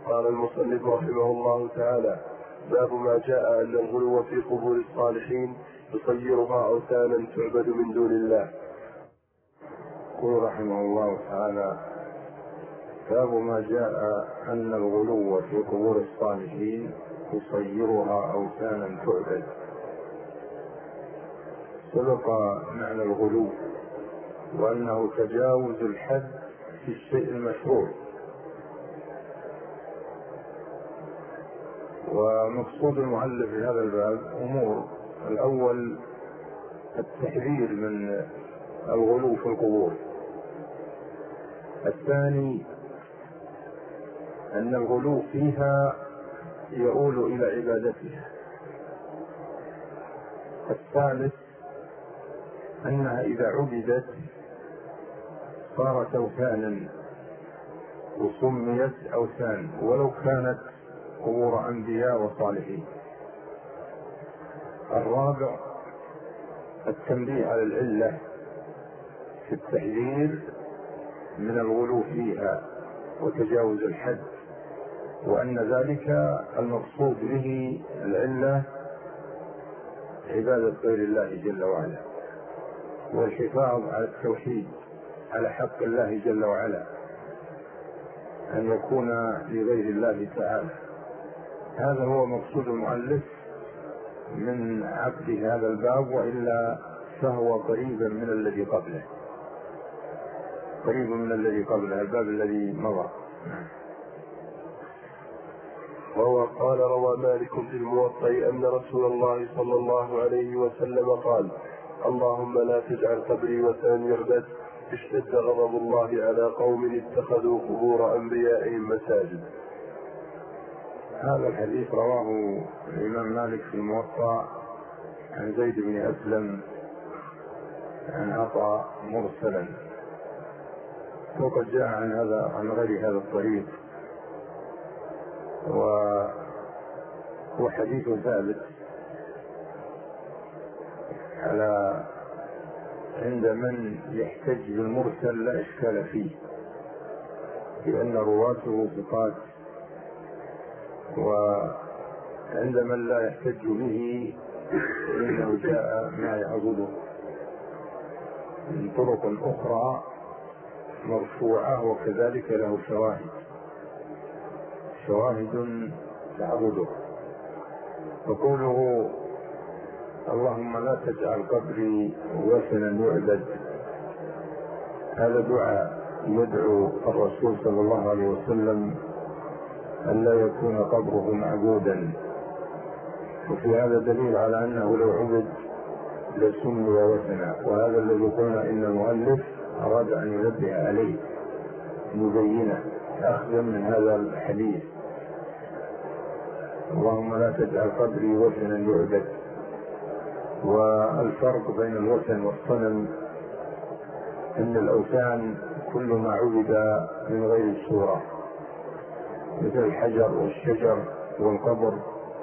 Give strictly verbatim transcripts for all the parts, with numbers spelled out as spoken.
قال المصنف رحمه الله تعالى: باب ما جاء أن الغلو في قبور الصالحين يصيرها أوثانا تعبد من دون الله. يقول رحمه الله تعالى: باب ما جاء أن الغلو في قبور الصالحين يصيرها أوثانا تعبد. سبق معنى الغلو وأنه تجاوز الحد في الشيء المشروع، ومقصود المؤلف في هذا الباب أمور: الأول التحذير من الغلو في القبور، الثاني أن الغلو فيها يؤول إلى عبادتها، الثالث أنها إذا عبدت صارت أوثانا وسميت أوثان ولو كانت قبور أنبياء وصالحين. الرابع التنبيه على العلة في التحذير من الغلو فيها وتجاوز الحد، وأن ذلك المقصود به العلة عبادة غير الله جل وعلا، والحفاظ على التوحيد على حق الله جل وعلا، أن يكون لغير الله تعالى. هذا هو مقصود المؤلف من عقد هذا الباب، وإلا فهو قريبا من الذي قبله قريب من الذي قبله الباب الذي مضى. وهو قال: روى مالك في الموطأ أن رسول الله صلى الله عليه وسلم قال: اللهم لا تجعل قبري وثنا يعبد، اشتد غضب الله على قوم اتخذوا قبور أنبيائهم مساجد. هذا الحديث رواه الإمام مالك في الموطأ عن زيد بن أسلم عن عطاء مرسلا، وقد جاء عن هذا عن غير هذا الطريق، وهو حديث ثابت على عند من يحتج بالمرسل لا إشكال فيه، لأن رواته ثقات، وعند من لا يحتج به إنه جاء ما يعضده من طرق أخرى مرفوعة، وكذلك له شواهد شواهد تعبده. وقوله اللهم لا تجعل قبري وثنا يعبد، هذا دعاء يدعو الرسول صلى الله عليه وسلم أن لا يكون قبره معبودا، وفي هذا دليل على أنه لو عبد لسمي وثنا، وهذا الذي قلنا إن المؤلف أراد أن ينبه عليه مبينة أخذا من هذا الحديث: اللهم لا تجعل قبري وثنا يعبد. والفرق بين الوثن والصنم أن الأوثان كل ما عبد من غير الصورة، مثل الحجر والشجر والقبر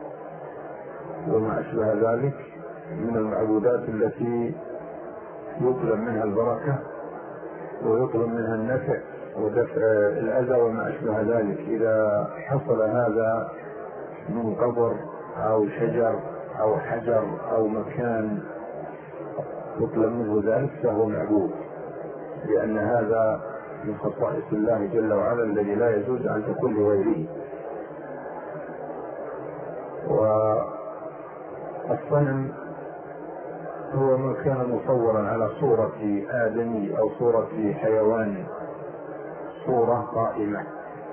وما أشبه ذلك من المعبودات التي يطلب منها البركة ويطلب منها النفع ودفع الأذى وما أشبه ذلك. إذا حصل هذا من قبر أو شجر أو حجر أو مكان يطلب منه ذلك فهو معبود، لأن هذا من خصائص الله جل وعلا الذي لا يجوز أن تكون لغيره. والصنم هو ما كان مصورا على صورة آدمي أو صورة حيوان، صورة قائمة،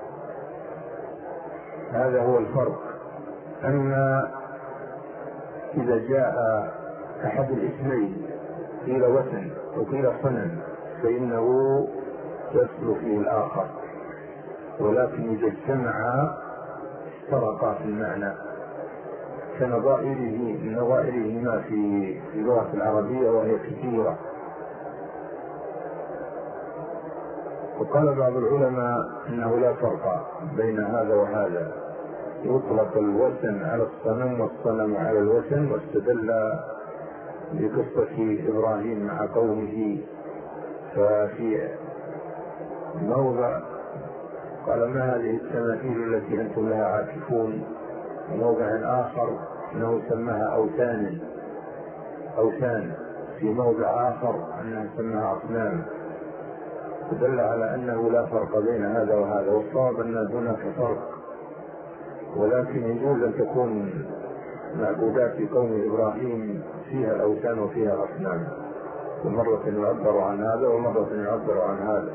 هذا هو الفرق. أما إذا جاء أحد الاسمين قيل وثن وقيل صنم فإنه يصل فيه الآخر، ولكن إذا اجتمعا افترقا في المعنى كنظائره نظائرهما في اللغة العربية وهي كثيرة. وقال بعض العلماء إنه لا فرق بين هذا وهذا، يطلق الوثن على الصنم والصنم على الوثن، واستدل بقصة إبراهيم مع قومه، ففي موضع قال ما هذه التماثيل التي أنتم لها عاكفون؟ وموضع آخر أنه سماها أوثان أوثان في موضع آخر أنه سماها أصنام، فدل على أنه لا فرق بين هذا وهذا. والصواب أن هناك فرق، ولكن يجوز أن تكون معبودات في قوم إبراهيم فيها الأوثان وفيها الأصنام، ومرة يعبر عن هذا ومرة يعبر عن هذا.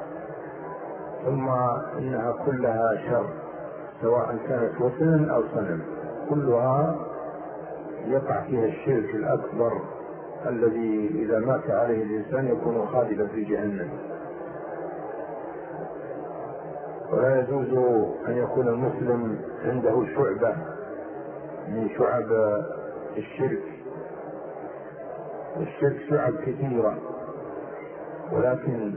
ثم إنها كلها شر، سواء كانت وثنا أو صنم، كلها يقع فيها الشرك الأكبر الذي إذا مات عليه الإنسان يكون خالدا في جهنم. ولا يجوز أن يكون المسلم عنده شعبة من شعب الشرك. الشرك شعب كثيرة، ولكن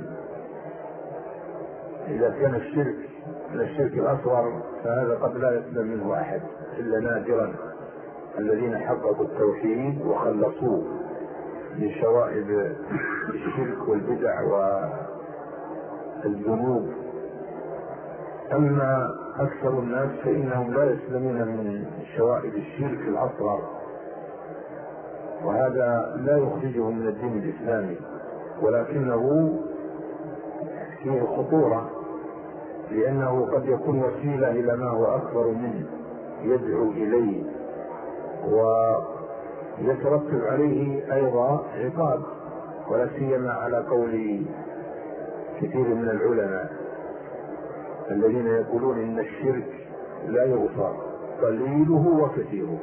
إذا كان الشرك من الشرك الأصغر فهذا قد لا يسلم منه أحد إلا نادرا، الذين حققوا التوحيد وخلصوه من شوائب الشرك والبدع والذنوب. أما أكثر الناس فإنهم لا يسلمون من شوائب الشرك الأصغر، وهذا لا يخرجهم من الدين الإسلامي، ولكنه فيه خطورة، لأنه قد يكون وسيلة إلى ما هو أكبر منه يدعو إليه، ويترتب عليه أيضا عقاب، ولا سيما على قول كثير من العلماء الذين يقولون إن الشرك لا يغفر قليله وكثيره.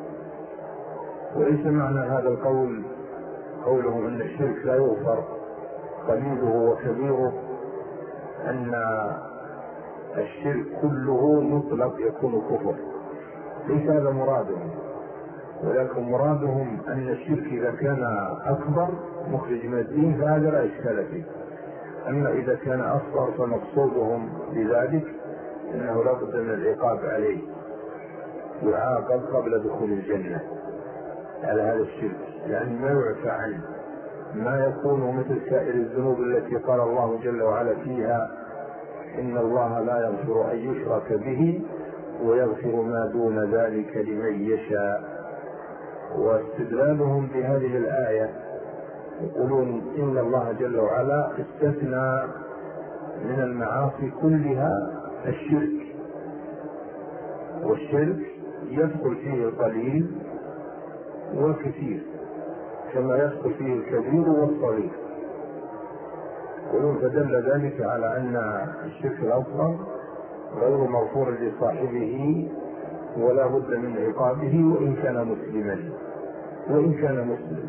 وليس معنى هذا القول قولهم إن الشرك لا يغفر قليله وكبيره أن الشرك كله مطلق يكون كفر، ليس هذا مرادهم، ولكن مرادهم أن الشرك إذا كان أكبر مخرج من الدين فهذا لا إشكال فيه. أما إذا كان أصغر فمقصودهم بذلك أنه لا بد من العقاب عليه، يعاقب قبل دخول الجنة على هذا الشرك، يعني ما يعفى عنه، ما يكون مثل سائر الذنوب التي قال الله جل وعلا فيها إن الله لا يغفر أن يشرك به ويغفر ما دون ذلك لمن يشاء. واستدلالهم بهذه الآية يقولون إن الله جل وعلا استثنى من المعاصي كلها الشرك، والشرك يدخل فيه القليل والكثير كما يدخل فيه الكبير والصغير. يقولون فدل ذلك على أن الشرك الأصغر غير مغفور لصاحبه ولا بد من عقابه وإن كان مسلما وإن كان مسلم.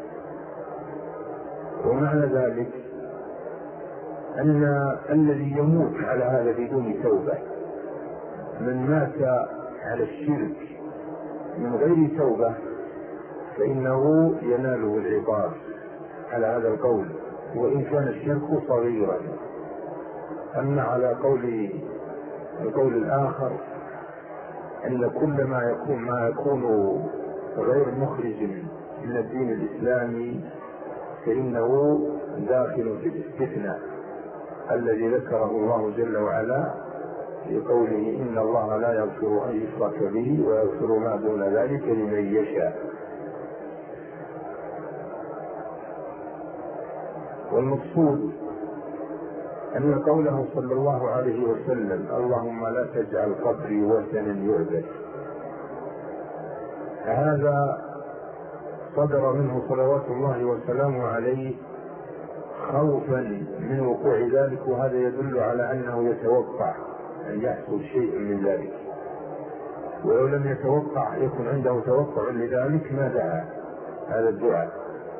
ومعنى ذلك أن الذي يموت على هذا بدون توبة، من مات على الشرك من غير توبة فإنه يناله العقاب على هذا القول وإن كان الشرك صغيرا. أما على قول القول الآخر أن كل ما يكون ما يكون غير مخرج من الدين الإسلامي فإنه داخل في الاستثناء الذي ذكره الله جل وعلا في قوله إن الله لا يغفر أن يشرك به ويغفر ما دون ذلك لمن يشاء. والمقصود أن قوله صلى الله عليه وسلم اللهم لا تجعل قبري وثنا يعبد، هذا صدر منه صلوات الله وسلامه عليه خوفا من وقوع ذلك، وهذا يدل على أنه يتوقع أن يحصل شيء من ذلك، ولو لم يتوقع يكون عنده توقع لذلك ما دعا هذا الدعاء.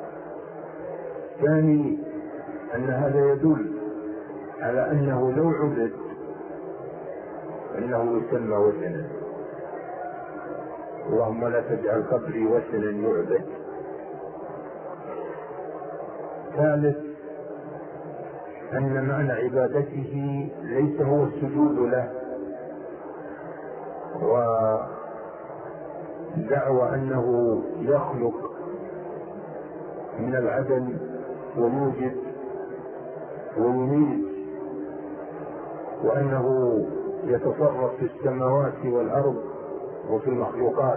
ثاني أن هذا يدل على أنه لو عبد أنه يسمى وثنا، اللهم لا تجعل قبري وثنا يعبد. ثالث أن معنى عبادته ليس هو السجود له ودعوى أنه يخلق من العدم ويوجد ويميت وأنه يتصرف في السماوات والأرض وفي المخلوقات.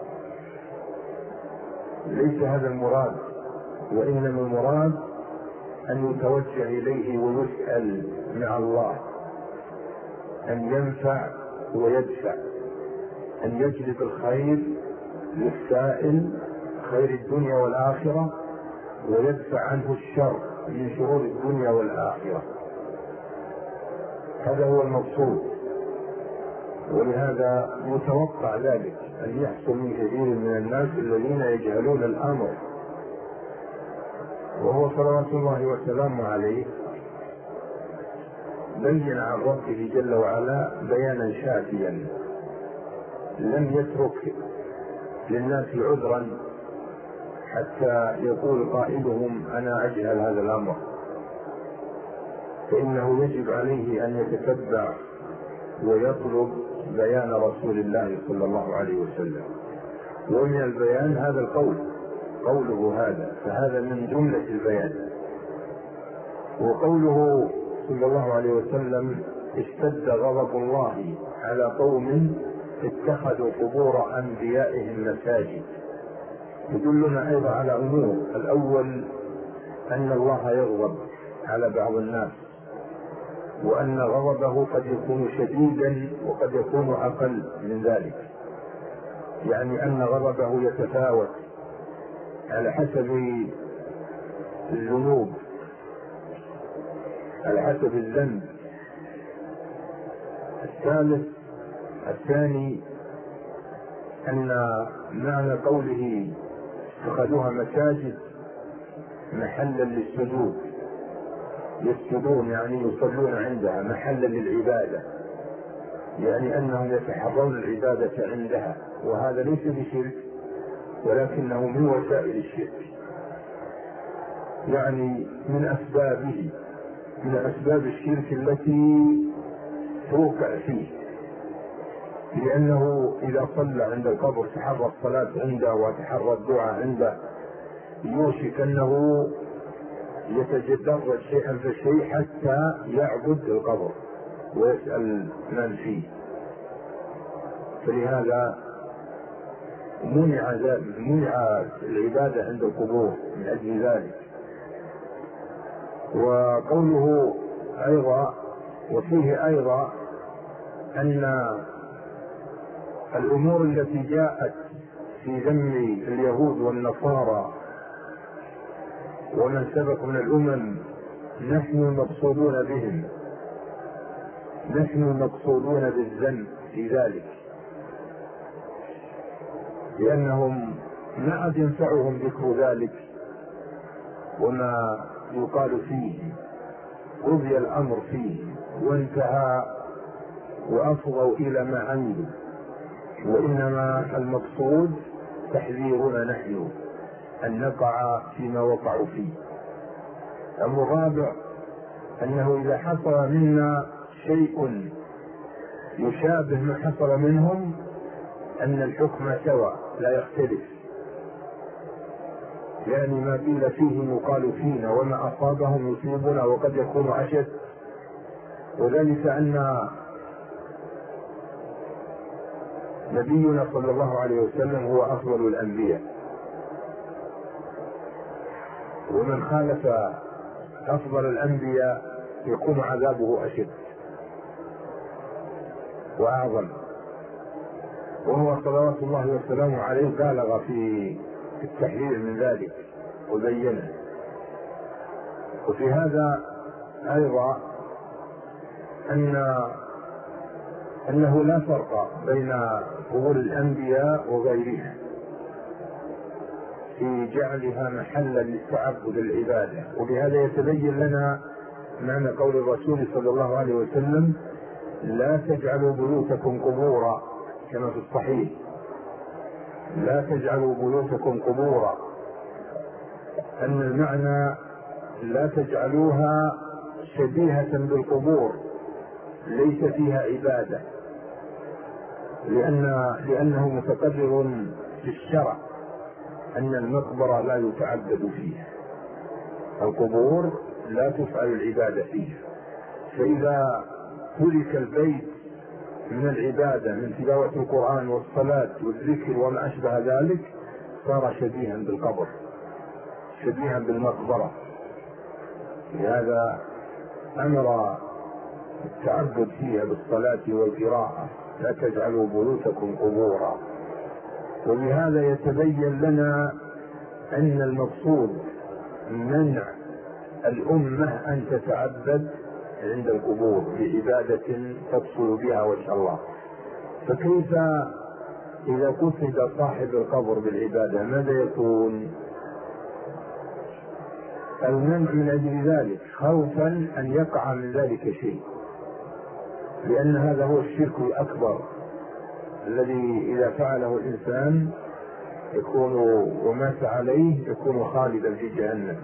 ليس هذا المراد، وإنما المراد أن يتوجه إليه ويسأل مع الله أن ينفع ويدفع، أن يجلب الخير للسائل، خير الدنيا والآخرة، ويدفع عنه الشر من شرور الدنيا والآخرة. هذا هو المقصود، ولهذا يتوقع ذلك أن يحصل من كثير من الناس الذين يجهلون الأمر. وهو صلوات الله وسلامه عليه بين عن ربه جل وعلا بيانا شافيا، لم يترك للناس عذرا حتى يقول قائلهم أنا أجهل هذا الأمر، فإنه يجب عليه أن يتتبع ويطلب بيان رسول الله صلى الله عليه وسلم. ومن البيان هذا القول، قوله هذا، فهذا من جملة البيان. وقوله صلى الله عليه وسلم اشتد غضب الله على قوم اتخذوا قبور أنبيائهم مساجد، يدلنا أيضا على أمور. الأول أن الله يغضب على بعض الناس، وأن غضبه قد يكون شديدا وقد يكون أقل من ذلك، يعني أن غضبه يتفاوت على حسب الذنوب، على حسب الذنب. الثالث الثاني أن معنى قوله اتخذوها مساجد محلا للسجود، يسجدون يعني يصلون عندها، محلا للعبادة، يعني أنهم يتحرون العبادة عندها، وهذا ليس بشرك ولكنه من وسائل الشرك، يعني من أسبابه، من أسباب الشرك التي توقع فيه، لأنه إذا صلى عند القبر تحرى الصلاة عنده وتحرى الدعاء عنده، يوشك أنه يتجدد شيئا فشيء حتى يعبد القبر ويسأل من فيه. فلهذا منع منع العبادة عند القبور من أجل ذلك. وقوله أيضا، وفيه أيضا أن الأمور التي جاءت في ذم اليهود والنصارى ومن سبق من الأمم نحن المقصودون بهم، نحن المقصودون بالذم في ذلك، لأنهم ما عاد ينفعهم ذكر ذلك وما يقال فيه، قضي الأمر فيه وانتهى وأفضوا إلى ما عملوا، وإنما المقصود تحذيرنا نحن أن نقع فيما وقعوا فيه. أمر الرابع أنه إذا حصل منا شيء يشابه ما حصل منهم أن الحكم سواء لا يختلف، يعني ما قيل فيهم يقال فينا، وما أصابهم يصيبنا وقد يكون أشد. وذلك أن نبينا صلى الله عليه وسلم هو أفضل الأنبياء، ومن خالف أفضل الأنبياء يكون عذابه أشد وأعظم. وهو صلوات الله وسلامه عليه بالغ في التحذير من ذلك وبينه. وفي هذا أيضا أن أنه لا فرق بين قبور الأنبياء وغيرها في جعلها محلا للتعبد العبادة. وبهذا يتبين لنا معنى قول الرسول صلى الله عليه وسلم لا تجعلوا بيوتكم قبورا، كما في الصحيح لا تجعلوا بيوتكم قبورا، أن المعنى لا تجعلوها شبيهة بالقبور ليس فيها عبادة، لأن لأنه متقرر في الشرع أن المقبرة لا يتعبد فيها، القبور لا تفعل العبادة فيها. فإذا ترك البيت من العبادة من تلاوة القرآن والصلاة والذكر وما أشبه ذلك صار شبيها بالقبر، شبيها بالمقبرة. لهذا أمر التعبد فيها بالصلاة والقراءة، لا تجعلوا بيوتكم قبورا. ولهذا يتبين لنا أن المقصود منع الأمة أن تتعبد عند القبور بعبادة تقصد بها وجه الله. فكيف إذا قصد صاحب القبر بالعبادة ماذا يكون؟ المنع من أجل ذلك خوفا أن يقع من ذلك شيء، لأن هذا هو الشرك الأكبر الذي إذا فعله الإنسان يكون ومات عليه يكون خالدا في جهنم.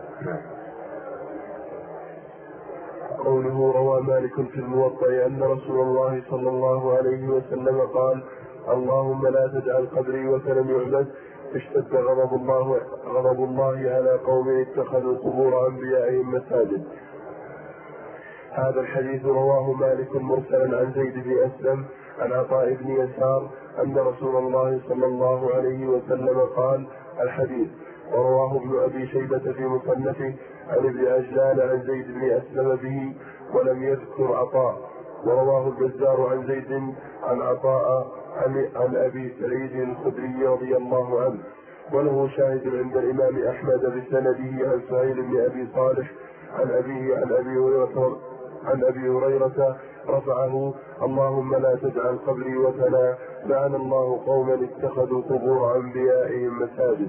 قوله روى مالك في الموطأ أن رسول الله صلى الله عليه وسلم قال: اللهم لا تجعل قبري وثنا يعبد، اشتد غضب الله غضب الله على قوم اتخذوا قبور أنبيائهم مساجد. هذا الحديث رواه مالك مرسلا عن زيد بن أسلم عن عطاء بن يسار أن رسول الله صلى الله عليه وسلم قال الحديث. ورواه ابن أبي شيبة في مصنفه عن ابن عجلان عن زيد بن أسلم به ولم يذكر عطاء. ورواه البزار عن زيد عن عطاء عن, عن أبي سعيد الخدري رضي الله عنه، وله شاهد عند الإمام أحمد بسنده عن سهيل بن أبي صالح عن أبيه عن أبي هريرة عن أبي هريرة رفعه: اللهم لا تجعل قبري وثنا، لعن الله قوما اتخذوا قبور أنبيائهم مساجد.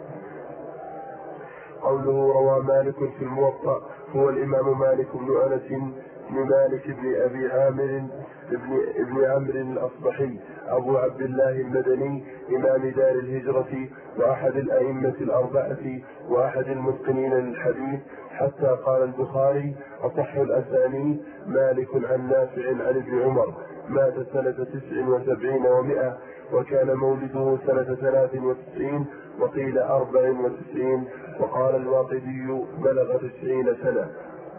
قوله روى مالك في الموطأ هو الإمام مالك بن أنس بن مالك بن أبي عامر ابن, ابن عمرو الأصبحي أبو عبد الله المدني إمام دار الهجرة وأحد الأئمة الأربعة وأحد المتقنين للحديث، حتى قال البخاري: أصح الأسانيد مالك عن نافع عن ابن عمر، مات سنة تسع وسبعين ومائة، وكان مولده سنة ثلاث وتسعين وقيل أربع وتسعين، وقال الواقدي بلغ تسعين سنة.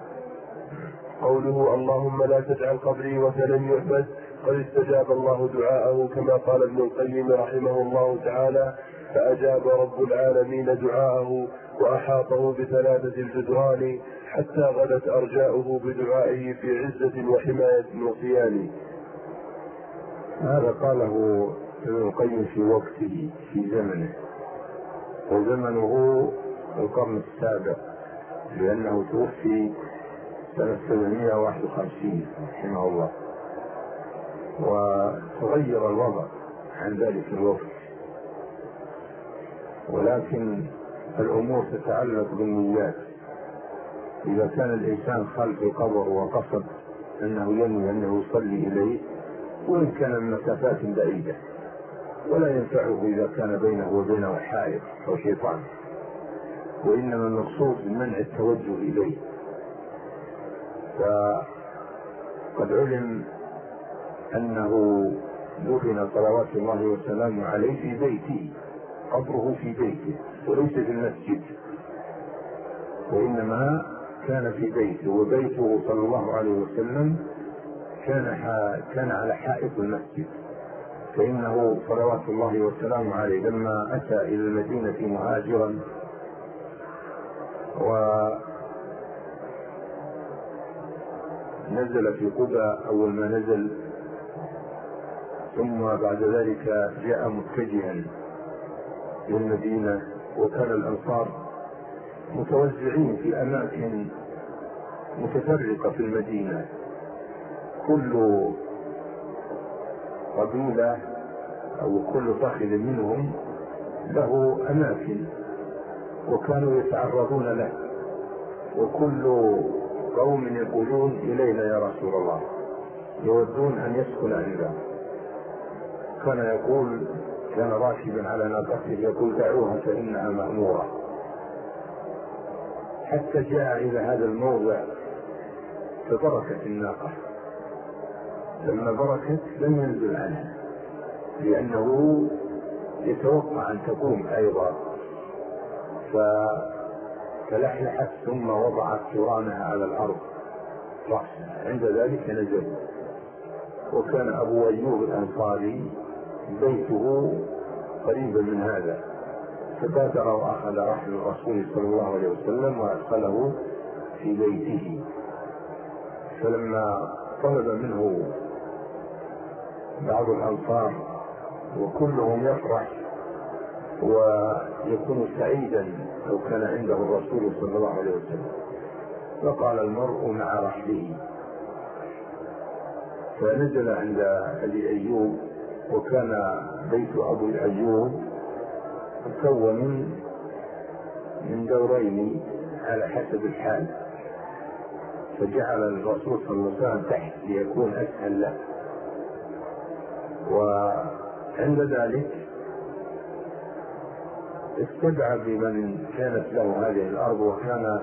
قوله اللهم لا تجعل قبري وثنا يعبد قد استجاب الله دعاءه كما قال ابن القيم رحمه الله تعالى: فأجاب رب العالمين دعاءه وأحاطه بثلاثة الجدران حتى غدت أرجاؤه بدعائه في عزة وحماية وصيان. هذا قاله ابن القيم في وقته في زمنه، وزمنه القرن السابع، لأنه توفي سنة سبعمائة وواحد وخمسين رحمه الله، وتغير الوضع عن ذلك الوقت. ولكن الأمور تتعلق بالنيات. إذا كان الإنسان خلف القبر وقصد أنه ينوي أنه يصلي إليه وإن كان من مسافات بعيدة، ولا ينفعه إذا كان بينه وبينه حائط أو شيطان، وإنما المقصود منع التوجه إليه. فقد علم أنه دفن صلوات الله وسلامه عليه في بيته، قبره في بيته وليس في المسجد، وإنما كان في بيته، وبيته صلى الله عليه وسلم كان كان على حائط المسجد. فإنه صلوات الله وسلامه عليه لما أتى إلى المدينة مهاجرا ونزل في قباء أول ما نزل، ثم بعد ذلك جاء متجها للمدينة، وكان الأنصار متوزعين في أماكن متفرقة في المدينة، كل قبيلة أو كل فخذ منهم له أماكن وكانوا يتعرضون له، وكل قوم يقولون إلينا يا رسول الله، يودون أن يسكن عندنا. كان يقول كان راكبا على ناقته يقول دعوها فإنها مأمورة، حتى جاء إلى هذا الموضع فبركت الناقة. لما بركت لم ينزل عنها لأنه يتوقع أن تقوم أيضا، فتلحلحت ثم وضعت ثرانها على الأرض رأسه. عند ذلك نزل. وكان أبو أيوب الأنصاري بيته قريبا من هذا، فبادر وأخذ رحل الرسول صلى الله عليه وسلم وأدخله في بيته. فلما طلب منه بعض الأنصار وكلهم يفرح ويكون سعيدا لو كان عنده الرسول صلى الله عليه وسلم، فقال المرء مع رحله. فنزل عند أبي أيوب، وكان بيت أبو أيوب مكون من دورين على حسب الحال، فجعل الرسول صلى الله عليه وسلم تحت ليكون أسهل له. وعند ذلك استدعى بمن كانت له هذه الأرض، وكانت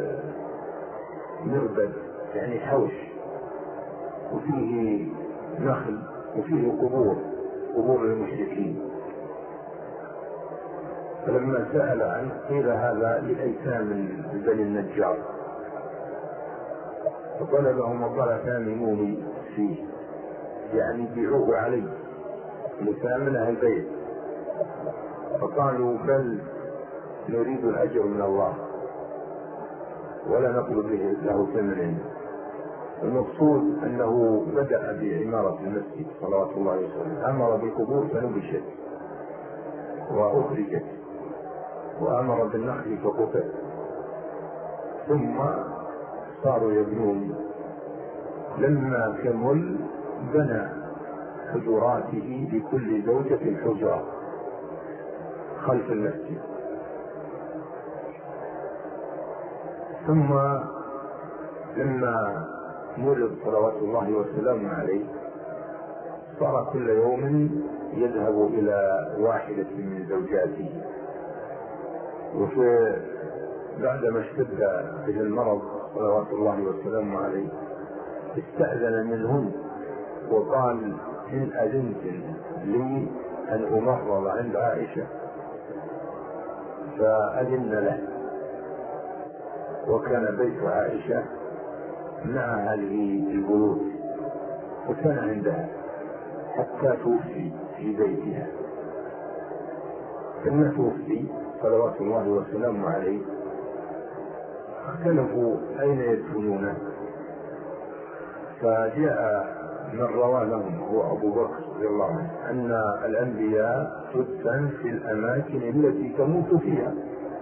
مربد يعني حوش، وفيه نخل وفيه قبور قبور المشركين. فلما سأل عنه قيل هذا لأيتام من بني النجار، فطلبهم وقال ثامنوني فيه، يعني بيعوه علي لثامن أهل البيت. فقالوا بل نريد الأجر من الله ولا نطلب له ثمن. المقصود أنه بدأ بعمارة المسجد صلوات الله عليه وسلم، أمر بالقبور فنبشت وأخرجت، وأمر بالنخل فقطع، ثم صاروا يبنون. لما كمل بنى حجراته لكل زوجة حجرة خلف المسجد. ثم لما ولد صلوات الله وسلامه عليه صار كل يوم يذهب إلى واحدة من زوجاته. وفي بعدما اشتد به المرض صلوات الله وسلامه عليه استأذن منهن وقال إن أذنتن لي أن أمرض عند عائشة فأذن له. وكان بيت عائشة مع هذه البيوت، وكان عندها حتى توفي في بيتها. لما توفي صلوات الله وسلامه عليه اختلفوا أين يدفنونه، فجاء من روى لهم هو أبو بكر رضي الله عنه أن الأنبياء تدفن في الأماكن التي تموت فيها.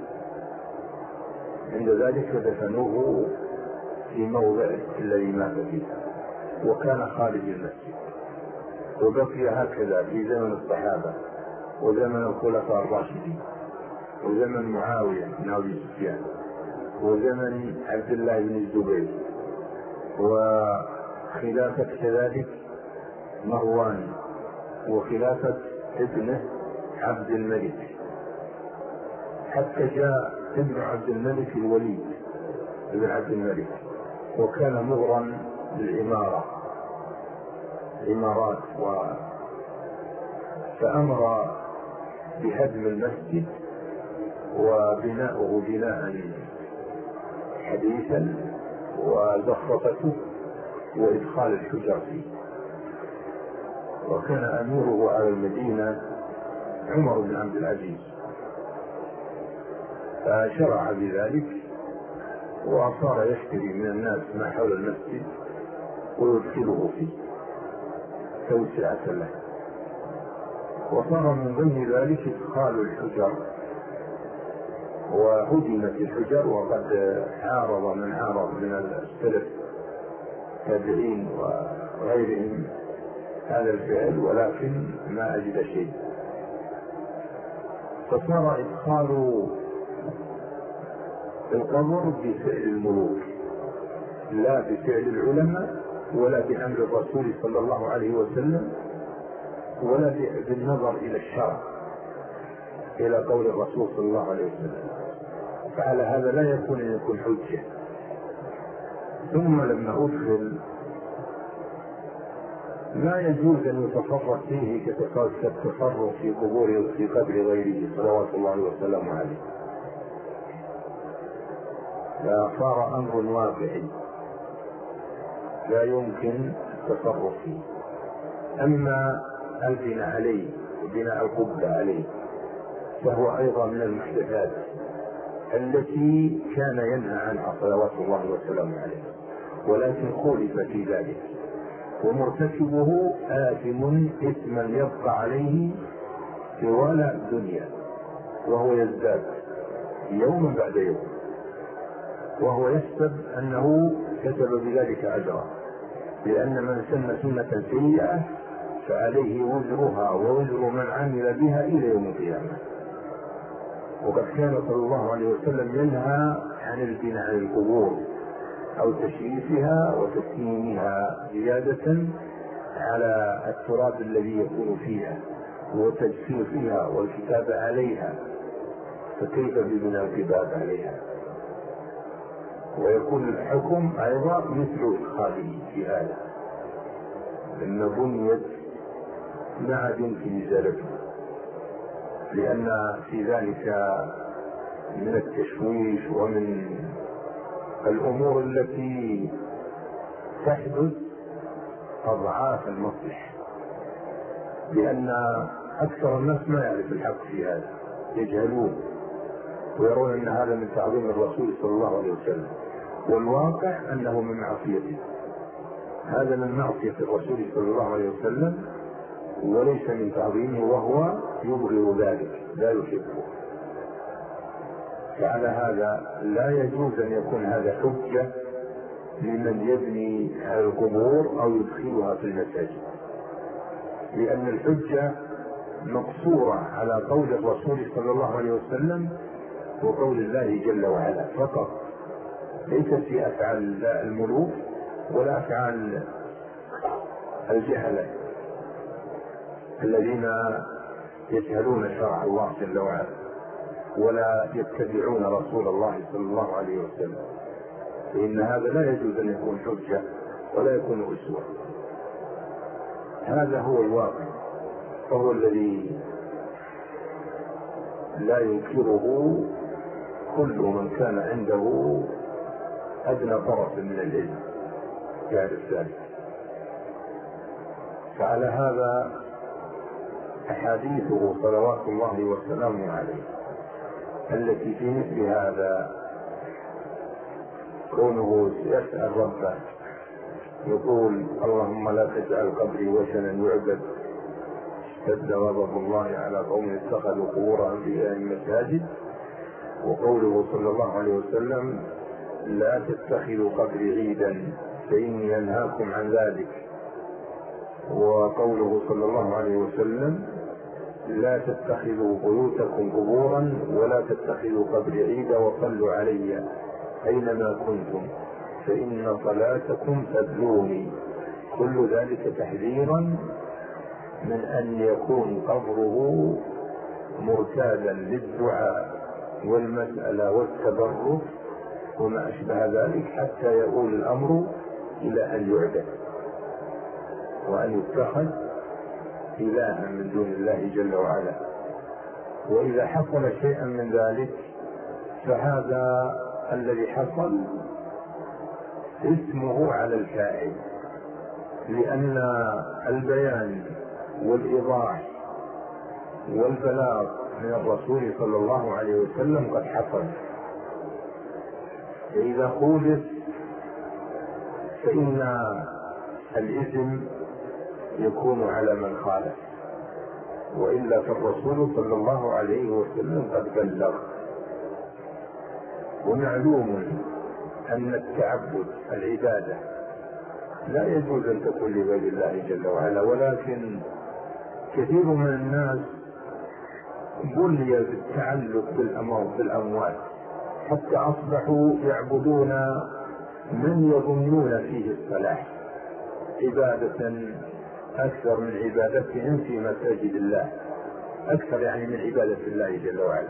عند ذلك دفنوه في موضع الذي مات فيه، وكان خارج المسجد. وبقي هكذا في زمن الصحابة وزمن الخلفاء الراشدين وزمن معاوية بن أبي سفيان وزمن عبد الله بن الزبير وخلافة كذلك مروان وخلافة ابنه عبد الملك، حتى جاء ابن عبد الملك الوليد ابن عبد الملك، وكان مغرا بالعمارة عمارات و... فأمر بهدم المسجد وبناؤه بناء حديثا وزخرفته وإدخال الحجر فيه. وكان أميره على المدينة عمر بن عبد العزيز، فشرع بذلك وصار يشتري من الناس ما حول المسجد ويدخله فيه توسعة له. وصار من ضمن ذلك إدخال الحجر، وهدمت الحجر، وقد عارض من عارض من السلف التابعين وغيرهم هذا الفعل، ولكن ما أجد شيء. فصار إدخال القبر بفعل الملوك لا بفعل العلماء ولا بأمر الرسول صلى الله عليه وسلم ولا بالنظر إلى الشرع إلى قول الرسول صلى الله عليه وسلم. فعلى هذا لا يكون أن يكون حجة. ثم لما أدخل لا يجوز أن يتفرق فيه كالتفرق في قبور في قبر غيره صلوات الله وسلامه عليه، لا صار أمر واقعي. لا يمكن التصرف فيه. أما البناء عليه وبناء القبة عليه فهو أيضا من المحدثات التي كان ينهى عنها صلوات الله وسلامه عليه، ولكن خولف في ذلك، ومرتكبه آثم إثما يبقى عليه طوال الدنيا، وهو يزداد يوما بعد يوم، وهو يحسب أنه كتب بذلك أجرا، لأن من سن سنة سيئة فعليه وزرها ووزر من عمل بها إلى يوم القيامة. وقد كان صلى الله عليه وسلم ينهى عن البناء على القبور أو تشريفها وتسميمها زيادة على التراب الذي يكون فيها وتجفيفها والكتابة عليها، فكيف ببناء الكتاب عليها؟ ويكون الحكم أيضا مثل إدخاله في هذا، إن بنيت مع بنت إزالته، لأن في ذلك من التشويش ومن الأمور التي تحدث أضعاف المصلحة، لأن أكثر الناس ما يعرف الحق في هذا، يجهلون ويرون أن هذا من تعظيم الرسول صلى الله عليه وسلم، والواقع أنه من معصيته، هذا من معصية الرسول صلى الله عليه وسلم وليس من تعظيمه، وهو يبغض ذلك لا يحبه. فعلى هذا لا يجوز أن يكون هذا حجة لمن يبني على القبور أو يدخلها في المساجد، لأن الحجة مقصورة على قول الرسول صلى الله عليه وسلم وقول الله جل وعلا فقط، ليس في أفعال الملوك ولا أفعال الجهلة الذين يجهلون شرع الله جل وعلا ولا يتبعون رسول الله صلى الله عليه وسلم، فإن هذا لا يجوز أن يكون حجة ولا يكون أسوة. هذا هو الواقع، فهو الذي لا ينكره كل من كان عنده أدنى طرف من العلم يعرف ذلك. فعلى هذا أحاديثه صلوات الله وسلامه عليه التي في مثل هذا، كونه يسأل ربه يقول اللهم لا تجعل قبري وثنا يعبد، اشتد غضب الله على قوم اتخذوا قبور أنبيائهم مساجد، وقوله صلى الله عليه وسلم لا تتخذوا قبري عيدا فإني أنهاكم عن ذلك، وقوله صلى الله عليه وسلم لا تتخذوا بيوتكم قبورا ولا تتخذوا قبري عيدا وصلوا علي أينما كنتم فإن صلاتكم تبلوني، كل ذلك تحذيرا من أن يكون قبره مرتادا للدعاء والمسألة والتبرك وما أشبه ذلك، حتى يؤول الأمر إلى أن يعبد وأن يتخذ إلها من دون الله جل وعلا. وإذا حصل شيئا من ذلك فهذا الذي حصل اسمه على الفاعل، لأن البيان والإيضاح والبلاغ من الرسول صلى الله عليه وسلم قد حصل، فإذا خولف فإن الإثم يكون على من خالف، وإلا فالرسول صلى الله عليه وسلم قد بلغ. ومعلوم أن التعبد العبادة لا يجوز أن تكون لغير الله جل وعلا، ولكن كثير من الناس بلي بالتعلق بالأموات حتى أصبحوا يعبدون من يظنون فيه الصلاح عبادة أكثر من عبادتهم في مساجد الله، أكثر يعني من عبادة الله جل وعلا.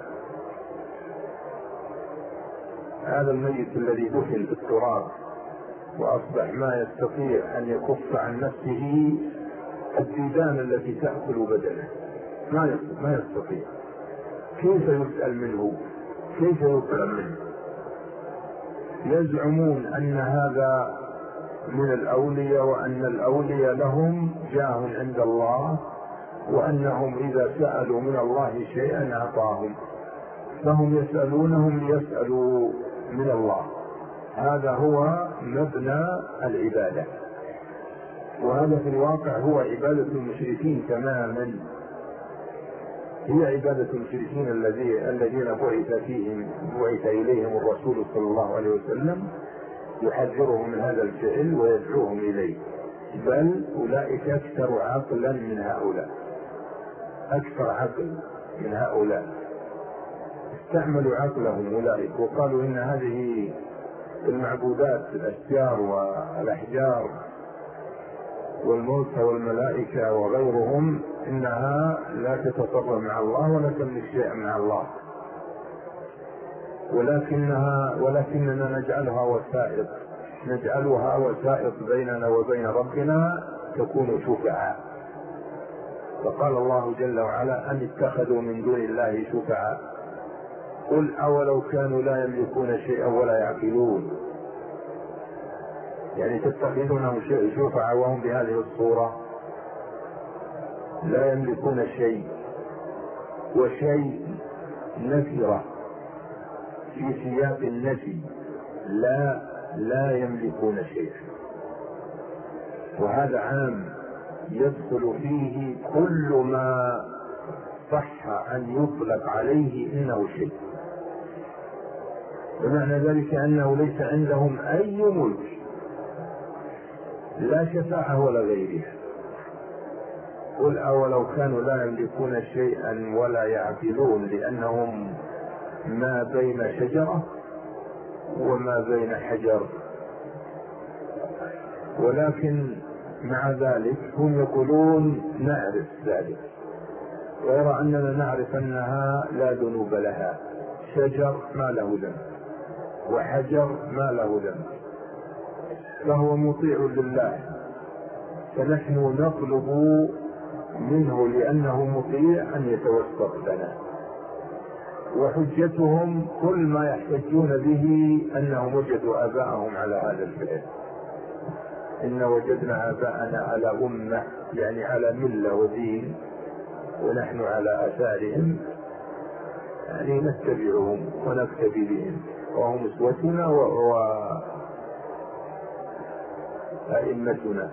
هذا الميت الذي دفن في التراب وأصبح ما يستطيع أن يكف عن نفسه الديدان التي تأكل بدنه، ما يستطيع، كيف يسأل منه؟ كيف يطلب منه؟ يزعمون أن هذا من الأولياء، وأن الأولياء لهم جاه عند الله، وأنهم إذا سألوا من الله شيئا أعطاهم، فهم يسألونهم ليسألوا من الله. هذا هو مبنى العبادة، وهذا في الواقع هو عبادة المشركين تماما. هي عبادة المشركين الذين بعث فيهم بعث إليهم الرسول صلى الله عليه وسلم يحذرهم من هذا الفعل ويدعوهم إليه، بل أولئك أكثر عقلا من هؤلاء، أكثر عقل من هؤلاء، استعملوا عقلهم أولئك وقالوا إن هذه المعبودات الأشجار والأحجار والموتى والملائكة وغيرهم إنها لا تتصرف مع الله ولا تملك شيئا مع الله، ولكنها ولكننا نجعلها وسائط نجعلها وسائط بيننا وبين ربنا تكون شفعاء. فقال الله جل وعلا: أم اتخذوا من دون الله شفعاء قل أولو كانوا لا يملكون شيئا ولا يعقلون. يعني تتخذونهم شفعاء وهم بهذه الصورة لا يملكون شيء، وشيء نكرة في سياق النفي، لا لا يملكون شيئا، وهذا عام يدخل فيه كل ما صح أن يطلق عليه إنه شيء، بمعنى ذلك أنه ليس عندهم أي ملك، لا شفاعة ولا غيرها. قل أولو كانوا لا يملكون شيئا ولا يعقلون، لأنهم ما بين شجرة وما بين حجر، ولكن مع ذلك هم يقولون نعرف ذلك، غير أننا نعرف أنها لا ذنوب لها، شجر ما له ذنب وحجر ما له ذنب، فهو مطيع لله، فنحن نطلب منه لأنه مطيع أن يتوسط لنا. وحجتهم كل ما يحتجون به أنهم وجدوا آباءهم على هذا الفعل، إن وجدنا آباءنا على أمة، يعني على ملة ودين، ونحن على آثارهم، يعني نتبعهم ونقتدي بهم، وهم أسوتنا وأئمتنا.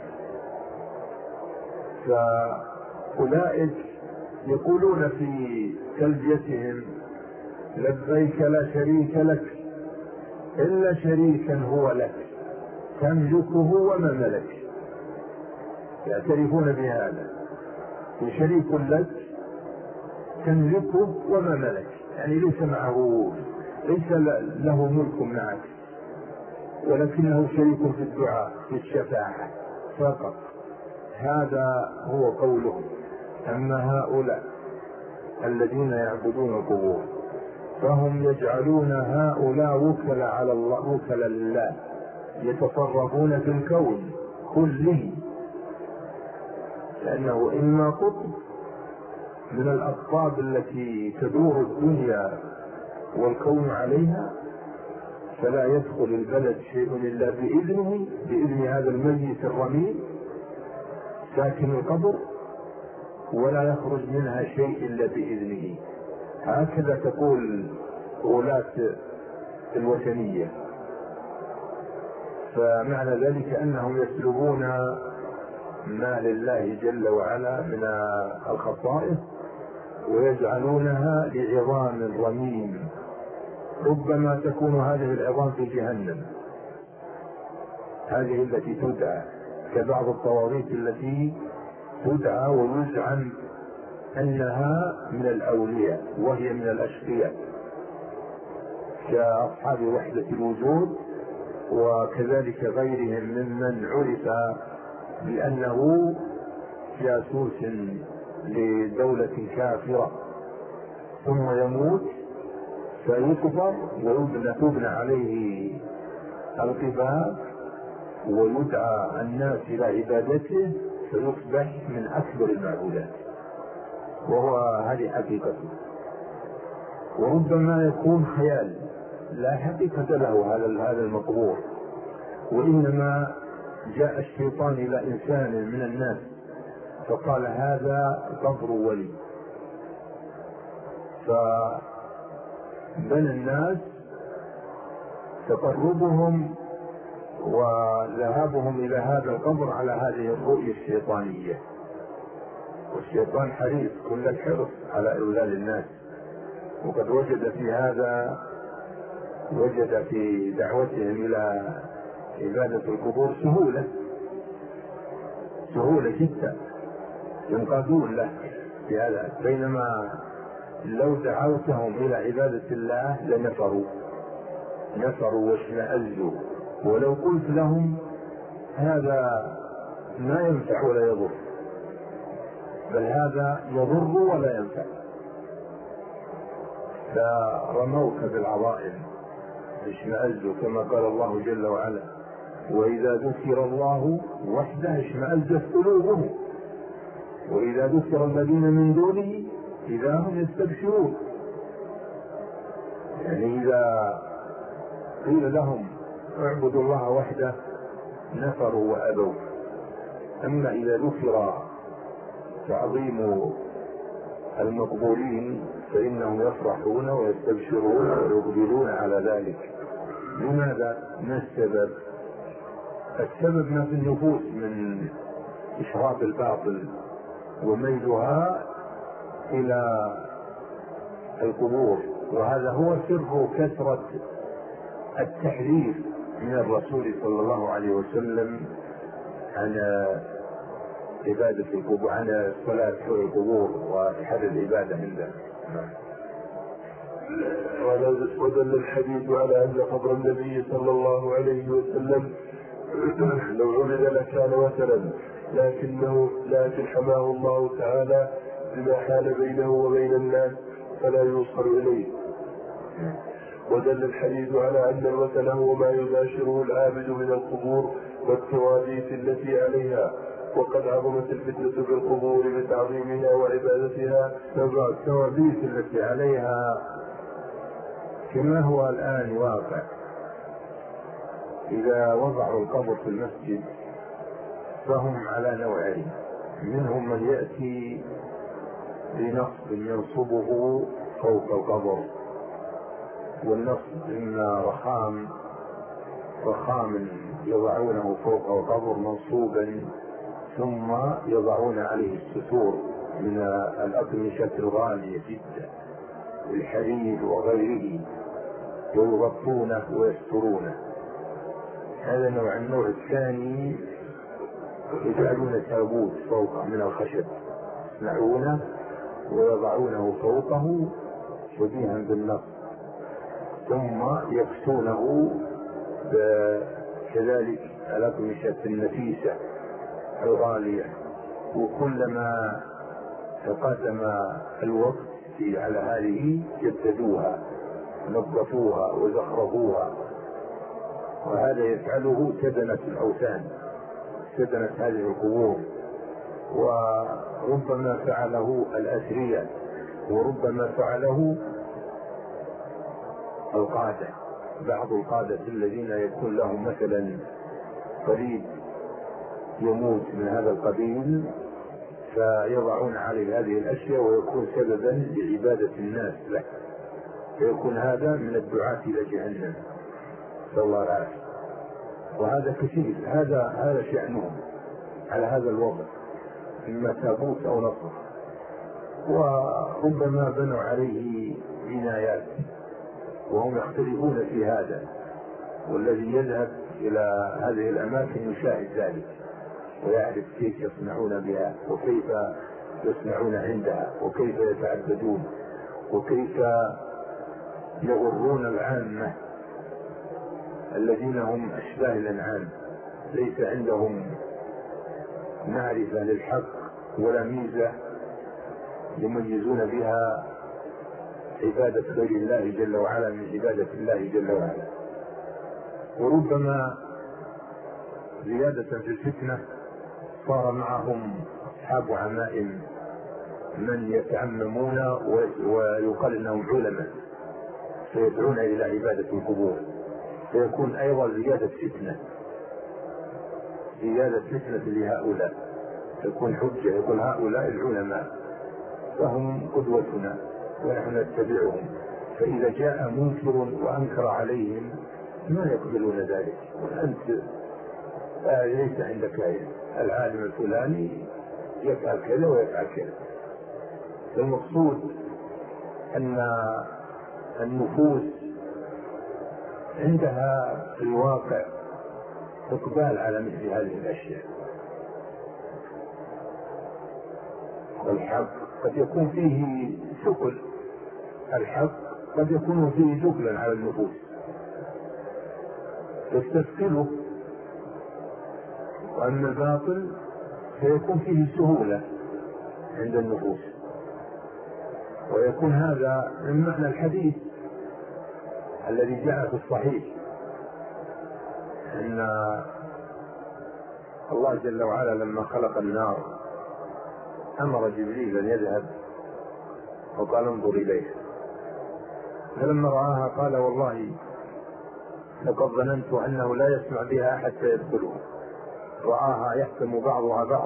فأولئك يقولون في تلبيتهم: لبيك لا شريك لك إلا شريكا هو لك تملكه وما ملك. يعترفون بهذا، شريك لك تملكه وما ملك، يعني ليس معه ليس له ملك معك، ولكنه شريك في الدعاء في الشفاعة فقط. هذا هو قولهم. أما هؤلاء الذين يعبدون القبور فهم يجعلون هؤلاء وكلاء على الله، وكلاء لله، يتصرفون في الكون كله، لأنه إما قطب من الأقطاب التي تدور الدنيا والكون عليها، فلا يدخل البلد شيء إلا بإذنه، بإذن هذا الميت الرميم ساكن القبر، ولا يخرج منها شيء إلا بإذنه. هكذا تقول ولاة الوثنية. فمعنى ذلك أنهم يسلبون ما لله جل وعلا من الخصائص ويجعلونها لعظام الرميم، ربما تكون هذه العظام في جهنم، هذه التي تدعى كبعض الطواغيت التي تدعى ويزعم أنها من الأولياء وهي من الأشقياء كأصحاب وحدة الوجود، وكذلك غيرهم ممن عرف بأنه جاسوس لدولة كافرة ثم يموت فيكفر ويبنى عليه القباب ويدعى الناس إلى عبادته فيصبح من أكبر المعبودات، وهو هذه حقيقته. وربما يكون خيال لا حقيقة له هذا هذا المقبور، وإنما جاء الشيطان إلى إنسان من الناس فقال هذا قبر ولي، فبنى الناس تقربهم وذهابهم إلى هذا القبر على هذه الرؤية الشيطانية. والشيطان حريص كل الحرص على إضلال الناس، وقد وجد في هذا وجد في دعوتهم إلى عبادة القبور سهولة سهولة جدا، ينقادون له في هذا، بينما لو دعوتهم إلى عبادة الله لنفروا نفروا واشمأزوا. ولو قلت لهم هذا ما ينفع ولا يضر، بل هذا يضر ولا ينفع، فرموك بالعظائم اشمأزوا، كما قال الله جل وعلا وإذا ذكر الله وحده اشمأزت قلوبهم وإذا ذكر الذين من دونه إذا هم يستبشرون. يعني إذا قيل لهم اعبدوا الله وحده نفروا وأبوا، أما إذا ذكر تعظيم المقبولين فإنهم يفرحون ويستبشرون ويقبلون على ذلك. لماذا؟ ما السبب؟ السبب ما في النفوس من إشراف الباطل وميلها إلى القبور، وهذا هو سر كثرة التحذير من الرسول صلى الله عليه وسلم عن عبادة القبور، عن الصلاة في القبور وحد العبادة عنده. ودل الحديث على أن قبر النبي صلى الله عليه وسلم لو عبد لكان وثنا، لكنه لكن حماه الله تعالى بما حال بينه وبين الناس فلا يوصل إليه. ودل الحديث على أن الوثن هو ما يباشره العابد من القبور والتوابيت التي عليها، وقد عظمت الفتنة بالقبور بتعظيمها وعبادتها. التوابيت التي عليها كما هو الآن واقع، إذا وضعوا القبر في المسجد فهم على نوعين، منهم من يأتي بنصب ينصبه فوق القبر، والنصب إما رخام رخام يضعونه فوق القبر منصوبا ثم يضعون عليه الستور من الأقمشة الغالية جدا الحرير وغيره يغطونه ويسترونه. هذا نوع. النوع الثاني يجعلون تابوت فوقه من الخشب يصنعونه ويضعونه فوقه شبيها بالنصب، ثم يكسونه كذلك الأقمشة النفيسة الغالية. وكلما تقدم الوقت على هذه جددوها نظفوها وزخرفوها، وهذا يفعله سدنة الأوثان، سدنة هذه القبور، وربما فعله الأثرياء وربما فعله القادة، بعض القادة الذين يكون لهم مثلا قريب يموت من هذا القبيل فيضعون عليه هذه الأشياء ويكون سببا لعبادة الناس له، فيكون هذا من الدعاة إلى جهنم صلى الله عليه وسلم. وهذا كثير، هذا هذا شأنهم على هذا الوضع، إما تابوت أو نصر، وربما بنوا عليه بنايات وهم يختلفون في هذا، والذي يذهب إلى هذه الأماكن يشاهد ذلك ويعرف كيف يصنعون بها وكيف يصنعون عندها وكيف يتعبدون وكيف يغرون العامة الذين هم أشباه الأنعام، ليس عندهم معرفة للحق ولا ميزة يميزون بها عبادة غير الله جل وعلا من عبادة الله جل وعلا. وربما زيادة في الفتنة صار معهم أصحاب عمائم من يتعممون ويقال انهم علماء فيدعون إلى عبادة القبور، فيكون أيضا زيادة فتنة إيادة فتنة لهؤلاء، تكون حجة، يقول هؤلاء العلماء فهم قدوتنا ونحن نتبعهم، فإذا جاء منكر وأنكر عليهم ما يقبلون ذلك. وأنت آه ليس عندك علم، العالم الفلاني يفعل كذا ويفعل كذا. المقصود أن النفوس عندها في الواقع إقبال على مثل هذه الأشياء، والحق قد يكون فيه ثقل، الحق قد يكون فيه ثقلا على النفوس تستثقله، وأما الباطل فيكون فيه سهولة عند النفوس. ويكون هذا من معنى الحديث الذي جاء في الصحيح أن الله جل وعلا لما خلق النار أمر جبريل أن يذهب وقال انظر إليها، فلما رآها قال والله لقد ظننت أنه لا يسمع بها أحد فيدخلها، رآها يحكم بعضها بعض.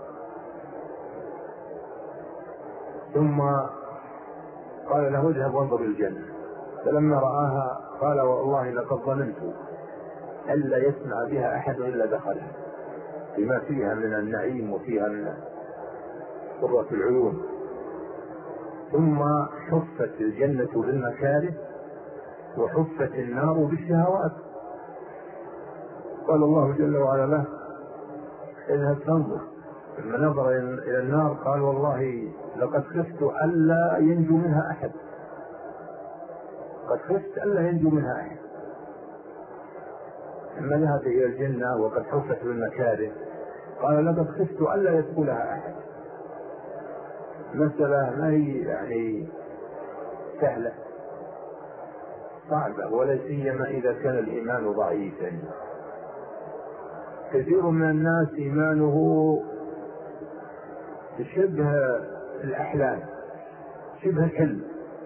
ثم قال له اذهب وانظر الجنة، فلما رآها قال والله لقد ظننت ألا يسمع بها أحد إلا دخلها، بما فيها من النعيم وفيها من قرة العيون. ثم حفت الجنة بالمكاره وحفت النار بالشهوات. قال الله جل وعلا له اذهب تنظر، لما نظر إلى النار قال والله لقد خفت ألا ينجو منها أحد، قد خفت ألا ينجو منها أحد. لما ذهب إلى الجنة وقد حفت بالمكاره قال لقد خفت ألا يدخلها أحد. مسألة ما هي يعني سهلة، صعبة، ولا سيما إذا كان الإيمان ضعيفا. كثير من الناس إيمانه شبه الأحلام، شبه الحلم،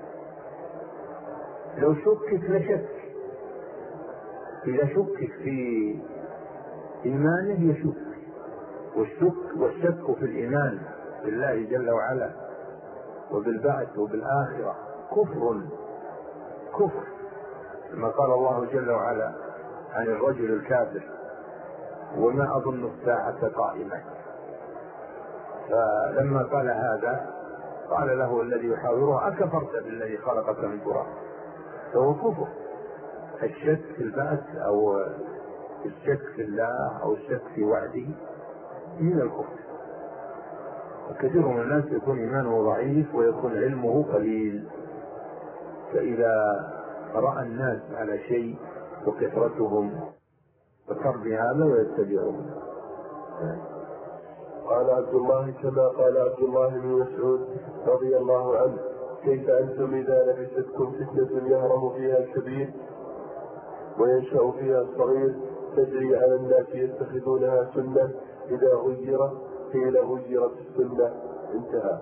لو شكك لشك، إذا شكك في إيمانه يشك. والشك والشك في الإيمان بالله جل وعلا وبالبعث وبالآخرة كفر كفر، كما قال الله جل وعلا عن الرجل الكافر وما أظن الساعة قائمة. فلما قال هذا قال له الذي يحاوره أكفرت بالذي خلقك من تراب، فهو كفر. الشك في البعث أو الشك في الله أو الشك في وعده من الكفر. وكثير من الناس يكون إيمانه ضعيف ويكون علمه قليل، فإذا رأى الناس على شيء وكثرتهم فكر بهذا ويتبعون. قال عبد الله كما قال عبد الله بن مسعود رضي الله عنه كيف أنتم إذا لبستكم فتنة يهرم فيها الكبير وينشأ فيها الصغير تجري على الناس يتخذونها سنة إذا غيرت قيل غيرت السنة انتهى.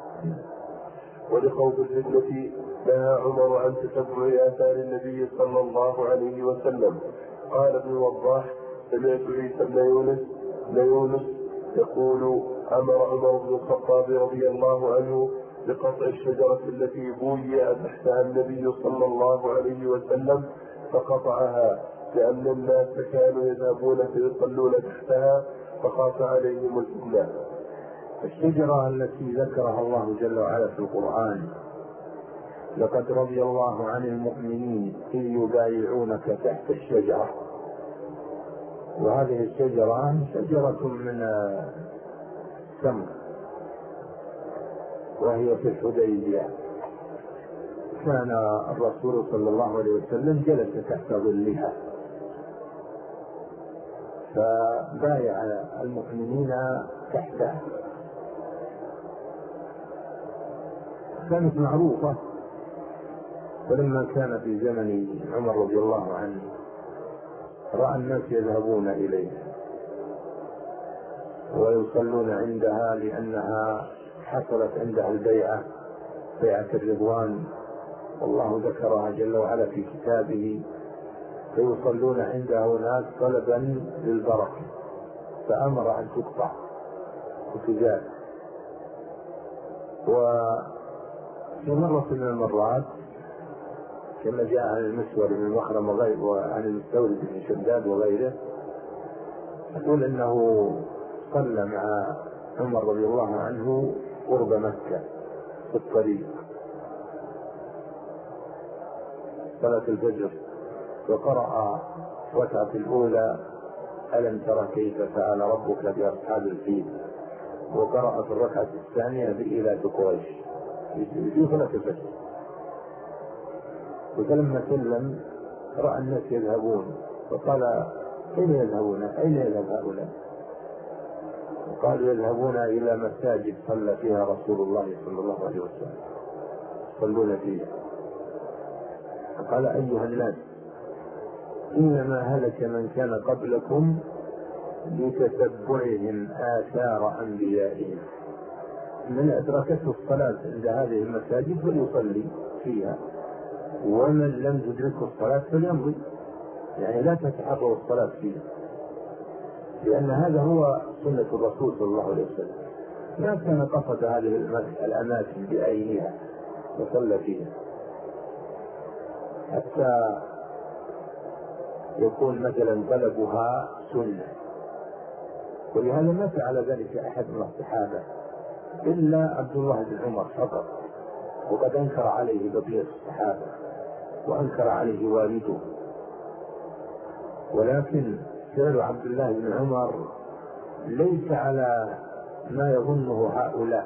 ولخوف الفتنة نهى عمر عن تتبع آثار النبي صلى الله عليه وسلم. قال ابن وضاح سمعت عيسى بن يونس يونس يقول أمر عمر بن الخطاب رضي الله عنه بقطع الشجرة التي بويع تحتها النبي صلى الله عليه وسلم فقطعها، لأن الناس كانوا يذهبون فيصلون تحتها فخاف عليهم الفتنة. الشجرة التي ذكرها الله جل وعلا في القرآن لقد رضي الله عن المؤمنين إذ يبايعونك تحت الشجرة، وهذه الشجرة شجرة من التمر وهي في الحديبية. كان الرسول صلى الله عليه وسلم جلس تحت ظلها فبايع المؤمنين تحتها، كانت معروفة. فلما كان في زمن عمر رضي الله عنه رأى الناس يذهبون إليها ويصلون عندها لأنها حصلت عندها البيعة، بيعة الرضوان، والله ذكرها جل وعلا في كتابه، فيصلون عندها ناس طلبا للبركة فأمر أن تقطع وتزال. وفي مرة من المرات كما جاء عن المسور بن مخرم وغيره وعن المستورد بن شداد وغيره يقول أنه صلى مع عمر رضي الله عنه قرب مكة في الطريق صلاة الفجر، وقرأ الركعة الأولى ألم تر كيف فعل ربك بأصحاب الفيل، وقرأ في الركعة الثانية بإيلاف قريش في صلاة الفجر. فلما سلم رأى الناس يذهبون فقال أين يذهبون؟ أين يذهب هؤلاء؟ قالوا يذهبون إلى مساجد صلى فيها رسول الله صلى الله عليه وسلم صلون فيها. فقال أيها الناس إنما هلك من كان قبلكم بتتبعهم آثار أنبيائهم، من أدركته الصلاة عند هذه المساجد فليصلي فيها، ومن لم تدركه الصلاة فليمضي، يعني لا تتحروا الصلاة فيها، لأن هذا هو سنة الرسول صلى الله عليه وسلم. ما كان قصد هذه الأماكن بعينها وصلى فيها حتى يكون مثلا طلبها سنة. ولهذا ما فعل ذلك أحد من الصحابة إلا عبد الله بن عمر فقط، وقد أنكر عليه بقية الصحابة وأنكر عليه والده. ولكن فعل عبد الله بن عمر ليس على ما يظنه هؤلاء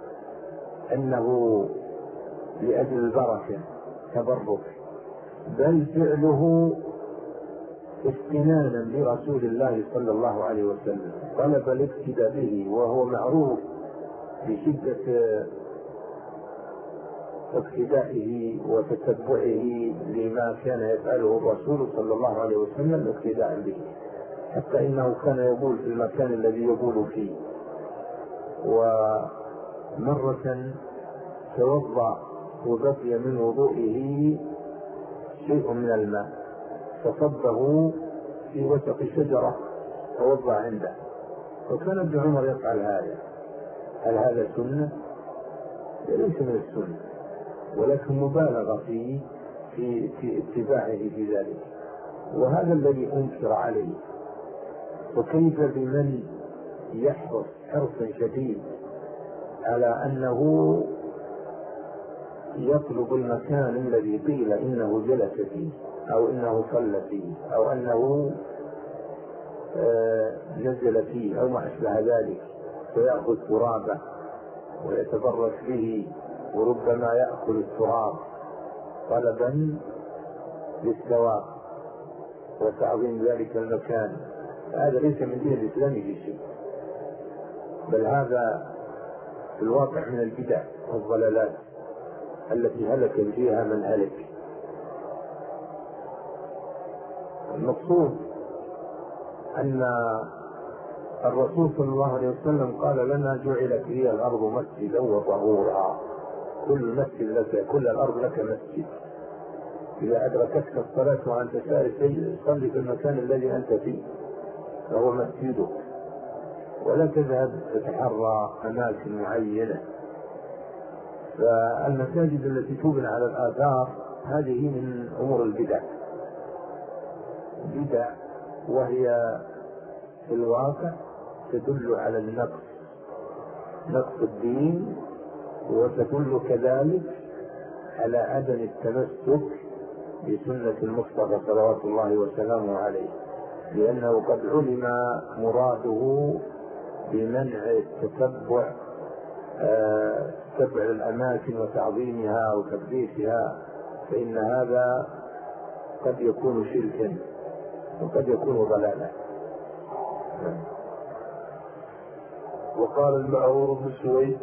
أنه لأجل البركة تبرك، بل فعله استنانا برسول الله صلى الله عليه وسلم، طلب الاقتداء به، وهو معروف بشدة اقتدائه وتتبعه لما كان يفعله الرسول صلى الله عليه وسلم اقتداء به، حتى إنه كان يقول في المكان الذي يقول فيه. ومرة توضأ وبقي من وضوئه شيء من الماء فصبه في وسط شجرة توضأ عنده، وكان ابن عمر يفعل هذا. هل هذا سنة؟ ليس من السنة، ولكن مبالغة فيه في في اتباعه في ذلك، وهذا الذي أنكر عليه. وكيف بمن يحرص حرصا شديد على أنه يطلب المكان الذي قيل إنه جلس فيه أو إنه صلى فيه أو أنه آه نزل فيه أو ما أشبه ذلك، فيأخذ ترابه ويتبرك به، وربما يأكل التراب طلبا للثواب وتعظيم ذلك المكان. هذا ليس من دين الإسلام في شيء، بل هذا في الواقع من البدع والضلالات التي هلك فيها من هلك. المقصود أن الرسول صلى الله عليه وسلم قال لنا جعلت لي الأرض مسجدا وطهورا، كل مسجد لك، كل الأرض لك مسجد، إذا أدركتك الصلاة وأنت سائر صلي في المكان الذي أنت فيه فهو مسجدك، ولا تذهب تتحرى أماكن معينة. فالمساجد التي تبنى على الآثار هذه من أمور البدع بدع، وهي في الواقع تدل على النقص نقص الدين، وتدل كذلك على عدم التمسك بسنة المصطفى صلوات الله وسلامه عليه، لأنه قد علم مراده بمنع التتبع آه تبع الأماكن وتعظيمها وتقديسها، فإن هذا قد يكون شركا وقد يكون ضلالا. وقال المعرور بن سويد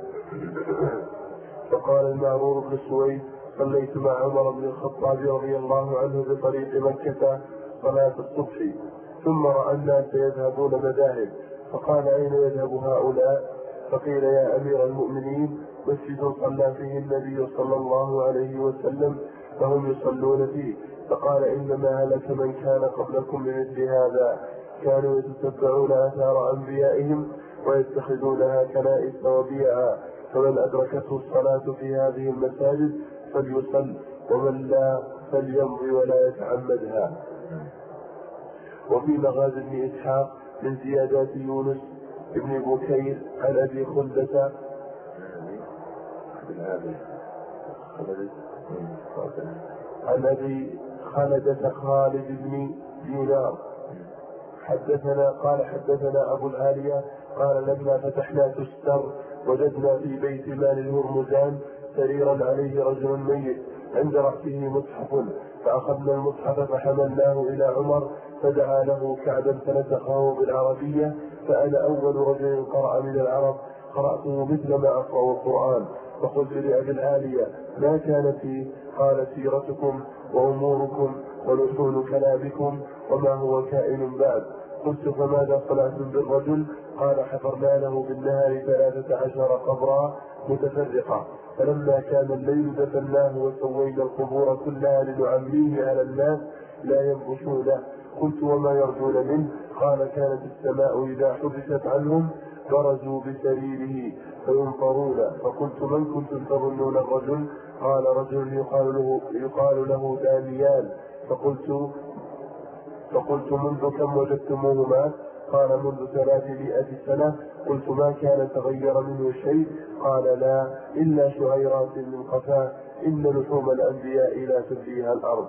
وقال المعرور بن سويد صليت مع عمر بن الخطاب رضي الله عنه بطريق مكة صلاة الصبح، ثم رأى الناس يذهبون مذاهب، فقال أين يذهب هؤلاء؟ فقيل يا أمير المؤمنين مسجد صلى فيه النبي صلى الله عليه وسلم فهم يصلون فيه. فقال إنما هلك من كان قبلكم بمثل هذا، كانوا يتتبعون آثار أنبيائهم ويتخذونها كنائس وبيعا، فمن أدركته الصلاة في هذه المساجد فليصل، ومن لا فليمضي ولا يتعمدها. وفي مغازي ابن إسحاق من زيادات يونس ابن بكير عن أبي خلدة عن أبي خلدة خالد بن دينار حدثنا قال حدثنا أبو العالية قال لما فتحنا تستر وجدنا في بيت مال الهرمزان سريرا عليه رجل ميت عند رأسه مصحف، فأخذنا المصحف فحملناه إلى عمر فدعا له كعبا فنسخه بالعربية، فأنا أول رجل قرأ من العرب قرأته مثل ما أقرأ القرآن. فقلت لأبي العالية ما كان فيه؟ قال سيرتكم وأموركم ولحون كلامكم وما هو كائن بعد. قلت فماذا صنعتم بالرجل؟ قال حفرنا له بالنهار ثلاثة عشر قبرا متفرقة، فلما كان الليل دفناه وسوينا القبور كلها لنعميه على الناس لا ينبشونه. قلت وما يرجون منه؟ قال كانت السماء إذا حبست عنهم برزوا بسريره فينظرون. فقلت من كنتم تظنون الرجل؟ قال رجل يقال له, يقال له دانيال. فقلت فقلت منذ كم وجدتموهما؟ قال منذ ثلاثمائة سنة. قلت ما كان تغير منه شيء؟ قال لا إلا شعيرات من قفاه، إن لحوم الأنبياء لا تبليها الأرض.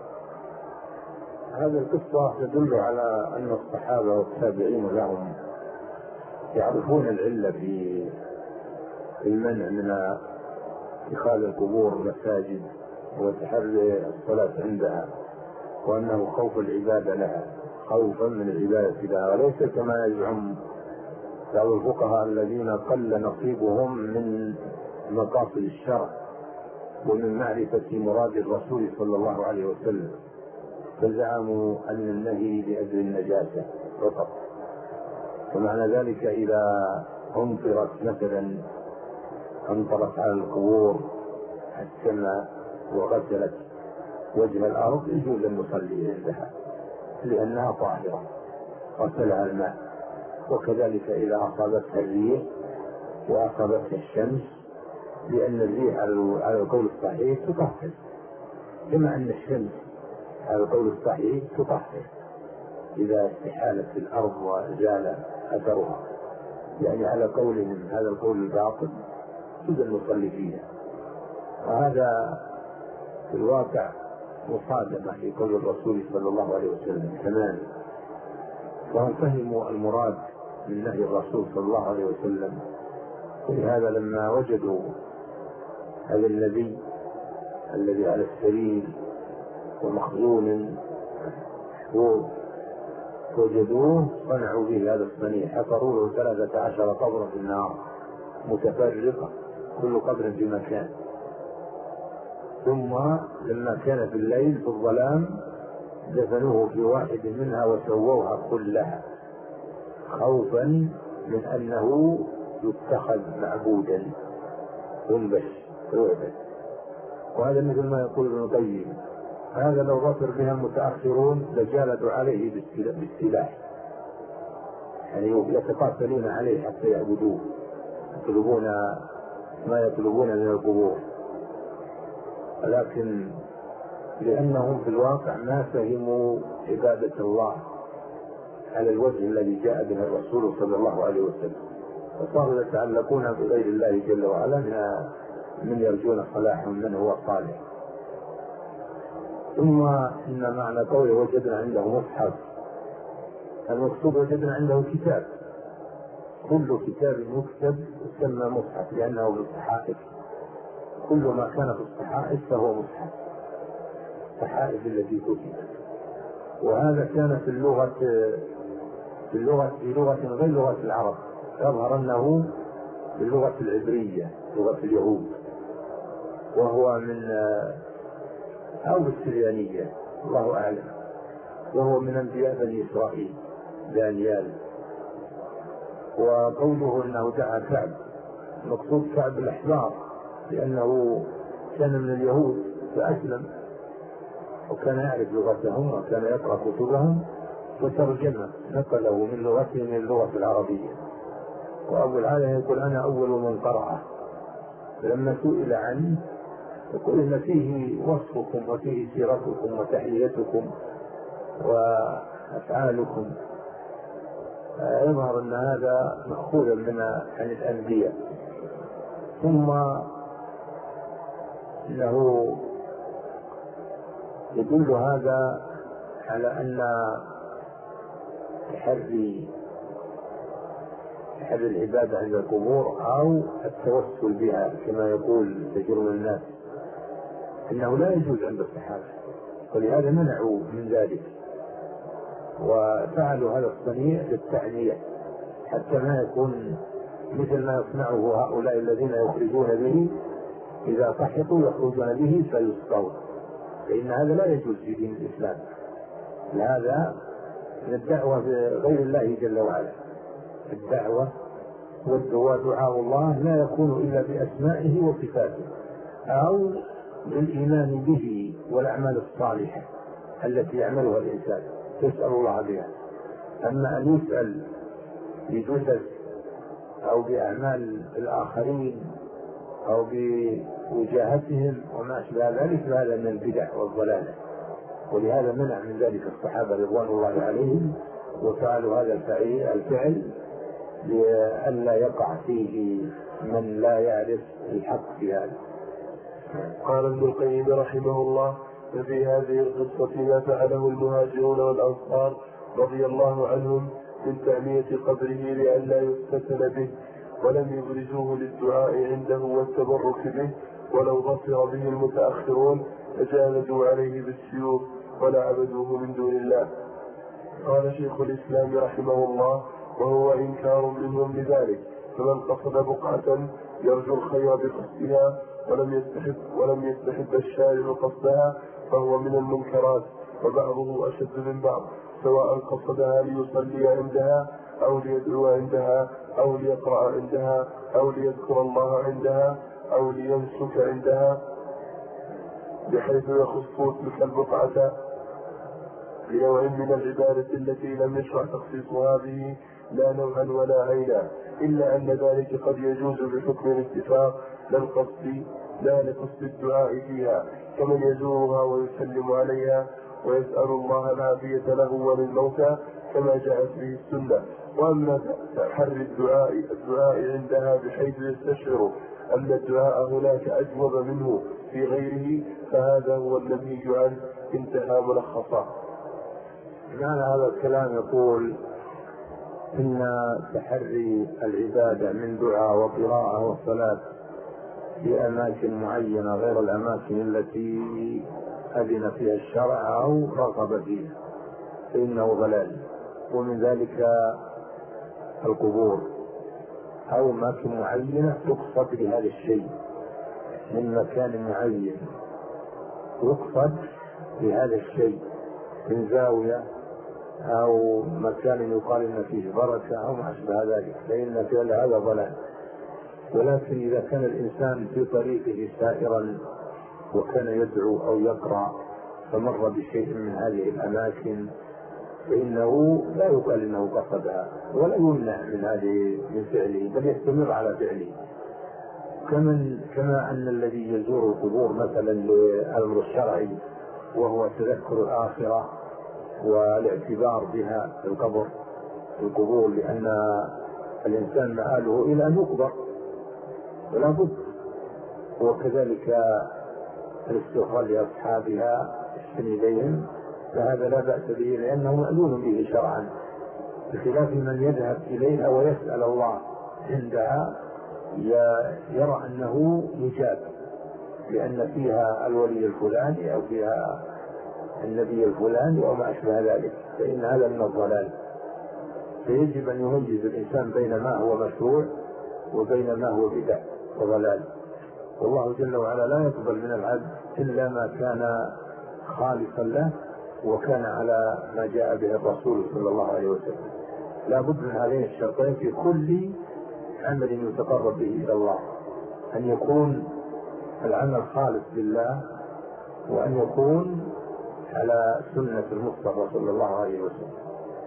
هذه القصة تدل على أن الصحابة والتابعين لهم يعرفون العلة في المنع من اتخاذ القبور مساجد وتحري الصلاة عندها، وأنه خوف العبادة لها، خوفا من العبادة لها، وليس كما يزعم بعض الفقهاء الذين قل نصيبهم من مقاصد الشرع ومن معرفة مراد الرسول صلى الله عليه وسلم، فزعموا أن النهي لأجل النجاسة فقط. ومعنى ذلك إذا أمطرت مثلا أمطرت على القبور السماء وغسلت وجه الأرض يجوز أن نصلي عندها لأنها طاهرة غسلها الماء. وكذلك إذا أصابتها الريح وأصابتها الشمس، لأن الريح على القول الصحيح تطهر، كما أن الشمس على القول الصحيح تطهر إذا استحالت في الأرض وزال أثرها، يعني على قولهم هذا القول الباطل يجوز أن نصلي فيها. وهذا في الواقع مصادمة لقول الرسول صلى الله عليه وسلم تماما، وهم فهموا المراد من نهي الرسول صلى الله عليه وسلم. ولهذا لما وجدوا هذا النبي الذي على السرير ومخزون محفوظ وجدوه صنعوا به هذا الصنيع، حفروا له ثلاثة عشر قبرا في النار متفرقة كل قبر في مكان، ثم لما كان في الليل في الظلام دفنوه في واحد منها وسووها كلها خوفا من أنه يتخذ معبودا ينبش ويعبد. وهذا مثل ما يقول ابن القيم، هذا لو ظفر بها المتأخرون لجالدوا عليه بالسلاح، يعني يتقاتلون عليه حتى يعبدوه، يطلبون ما يطلبون من القبور. ولكن لأنهم في الواقع ما فهموا عبادة الله على الوجه الذي جاء به الرسول صلى الله عليه وسلم، فصاروا يتعلقون بغير الله جل وعلا من يرجون صلاحا من هو صالح. ثم إن معنى قوله وجدنا عنده مصحف، المقصود وجدنا عنده كتاب، كل كتاب يكتب يسمى مصحف لأنه بالصحائف، كل ما كان في الصحائف فهو مصحف، الصحائف التي كتبت. وهذا كان في اللغة في اللغة في لغة غير لغة العرب، يظهر أنه في اللغة العبرية لغة اليهود، وهو من أو بالسريانية الله أعلم، وهو من أنبياء بني إسرائيل دانيال. وقوله أنه دعا كعب، مقصود كعب الأحبار لأنه كان من اليهود فأسلم وكان يعرف لغتهم وكان يقرأ كتبهم، وترجمه نقله من لغته من اللغة العربية. وأبو العالية يقول أنا أول من قرأه، فلما سئل عنه يقول إن فيه وصفكم وفيه سيرتكم وتحيتكم وأفعالكم، يظهر أن هذا مأخوذ من عن الأنبياء. ثم إنه يدل هذا على أن تحري تحري العبادة عند القبور أو التوسل بها كما يقول كثير من الناس إنه لا يجوز عند الصحابة، ولهذا منعوا من ذلك وفعلوا هذا الصنيع للتعنية حتى ما يكون مثل ما يصنعه هؤلاء الذين يخرجون به، إذا صحطوا يخرجون به فيسقون، فإن هذا لا يجوز في دين الإسلام. هذا من الدعوة بغير الله جل وعلا. الدعوة ودعاء الله لا يكون إلا بأسمائه وصفاته أو بالإيمان به والأعمال الصالحة التي يعملها الإنسان يسأل الله بها. أما أن يسأل بجثث أو بأعمال الآخرين أو بوجاهتهم وما أشبه ذلك فهذا من البدع والضلالة، ولهذا منع من ذلك الصحابة رضوان الله عليهم وفعلوا هذا الفعل لئلا يقع فيه من لا يعرف الحق في هذا. قال ابن القيم رحمه الله: ففي هذه القصة ما فعله المهاجرون والأنصار رضي الله عنهم من تأمية قبره لئلا يفتتن به، ولم يبرزوه للدعاء عنده والتبرك به، ولو ظفر به المتأخرون فجالدوا عليه بالسيوف ولا عبدوه من دون الله. قال شيخ الإسلام رحمه الله: وهو إنكار منهم لذلك، فمن قصد بقعة يرجو الخير بقصدها ولم يستحب ولم يستحب الشارع قصدها فهو من المنكرات، وبعضه أشد من بعض، سواء قصدها ليصلي عندها أو ليدعو عندها أو ليقرأ عندها أو ليذكر الله عندها أو لينسك عندها، بحيث يخص تلك البقعة بنوع من العبادة التي لم يشرع تخصيصها به لا نوعا ولا عينا، إلا أن ذلك قد يجوز بحكم الاتفاق لا القصد لا لقصد الدعاء فيها، كمن يزورها ويسلم عليها ويسأل الله العافية له وللموتى كما جاءت به السنة. وأما تحري الدعاء الدعاء عندها بحيث يستشعر أن الدعاء هناك أجوب منه في غيره فهذا هو النهي عنه. انتهى ملخصا. معنى هذا الكلام يقول إن تحري العبادة من دعاء وقراءة وصلاة في أماكن معينة غير الأماكن التي أذن فيها الشرع أو رغب فيها فإنه ضلال، ومن ذلك القبور أو أماكن معينة تقصد بهذا الشيء من مكان معين، يقصد بهذا الشيء من زاوية أو مكان يقال إن فيه بركة أو ما أشبه ذلك، فإن فعل هذا ضلال. ولكن إذا كان الإنسان في طريقه سائرا وكان يدعو أو يقرأ فمر بشيء من هذه الأماكن فإنه لا يقال إنه قصدها ولا يمنع من هذه من فعله، بل يستمر على فعله. كمن كما أن الذي يزور القبور مثلا للأمر الشرعي وهو تذكر الآخرة والاعتبار بها في القبر في القبور، لأن الإنسان مآله إلى أن يقبر ولا بد، وكذلك الاستغفار لأصحابها السن إليهم فهذا لا بأس به لأنه مأذون به شرعا، بخلاف من يذهب إليها ويسأل الله عندها يرى أنه يجاب لأن فيها الولي الفلاني أو فيها النبي الفلاني أو ما أشبه ذلك، فإن هذا من الضلال. فيجب أن يميز الإنسان بين ما هو مشروع وبين ما هو بدع وضلال. والله جل وعلا لا يقبل من العبد إلا ما كان خالصا له وكان على ما جاء به الرسول صلى الله عليه وسلم. لا بد من هذين الشرطين في كل عمل يتقرب به إلى الله، أن يكون العمل خالص لله وأن يكون على سنة المصطفى صلى الله عليه وسلم.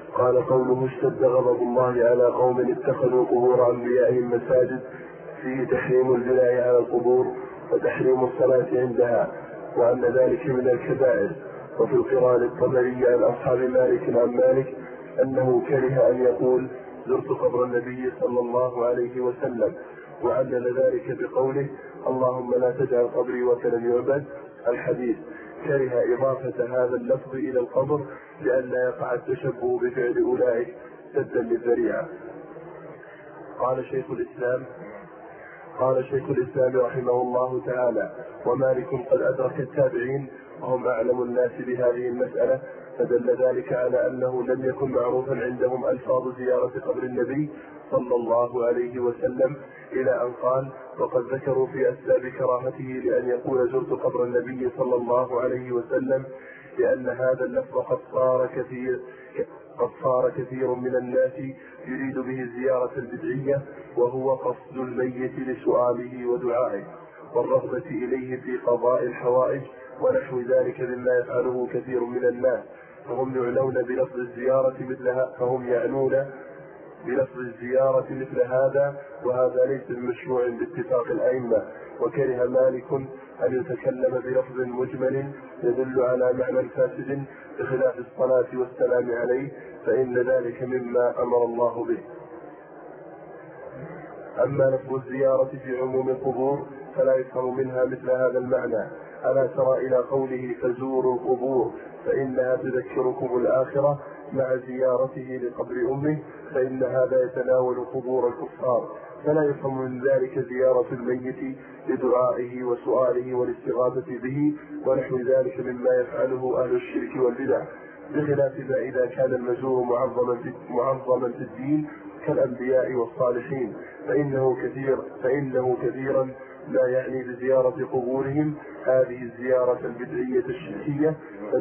قال قوله اشتد غضب الله على قوم اتخذوا قبور أنبيائهم مساجد فيه تحريم البناء على القبور وتحريم الصلاة عندها وأن ذلك من الكبائر. وفي القراءة الطبري عن أصحاب مالك عن مالك أنه كره أن يقول زرت قبر النبي صلى الله عليه وسلم، وعلل ذلك بقوله اللهم لا تجعل قبري وثنا يعبد الحديث. كره إضافة هذا اللفظ إلى القبر لئلا يقع التشبه بفعل أولئك سدا للذريعة. قال شيخ الإسلام قال شيخ الإسلام رحمه الله تعالى ومالك قد أدرك التابعين وهم أعلم الناس بهذه المسألة، فدل ذلك على أنه لم يكن معروفا عندهم ألفاظ زيارة قبر النبي صلى الله عليه وسلم، إلى أن قال وقد ذكروا في أسباب كراهته لأن يقول زرت قبر النبي صلى الله عليه وسلم لأن هذا اللفظ قد صار كثير قد صار كثير من الناس يريد به الزيارة البدعية، وهو قصد الميت لسؤاله ودعائه والرغبة إليه في قضاء الحوائج ونحو ذلك مما يفعله كثير من الناس، فهم يعنون بلفظ الزيارة مثلها فهم يعنون بلفظ الزيارة مثل هذا، وهذا ليس بمشروع باتفاق الأئمة. وكره مالك أن يتكلم بلفظ مجمل يدل على معنى فاسد بخلاف الصلاة والسلام عليه، فإن ذلك مما أمر الله به. أما لفظ الزيارة في عموم القبور فلا يفهم منها مثل هذا المعنى. ألا ترى إلى قوله فزوروا القبور فإنها تذكركم الآخرة مع زيارته لقبر أمه، فإن هذا يتناول قبور الكفار، فلا يفهم من ذلك زيارة الميت لدعائه وسؤاله والاستغاثة به ونحو ذلك مما يفعله أهل الشرك والبدع، بخلاف ما إذا كان المزور معظما في, معظما في الدين كالأنبياء والصالحين، فإنه كثير فإنه كثيرا لا يعني بزيارة قبورهم هذه الزيارة البدعية الشركية،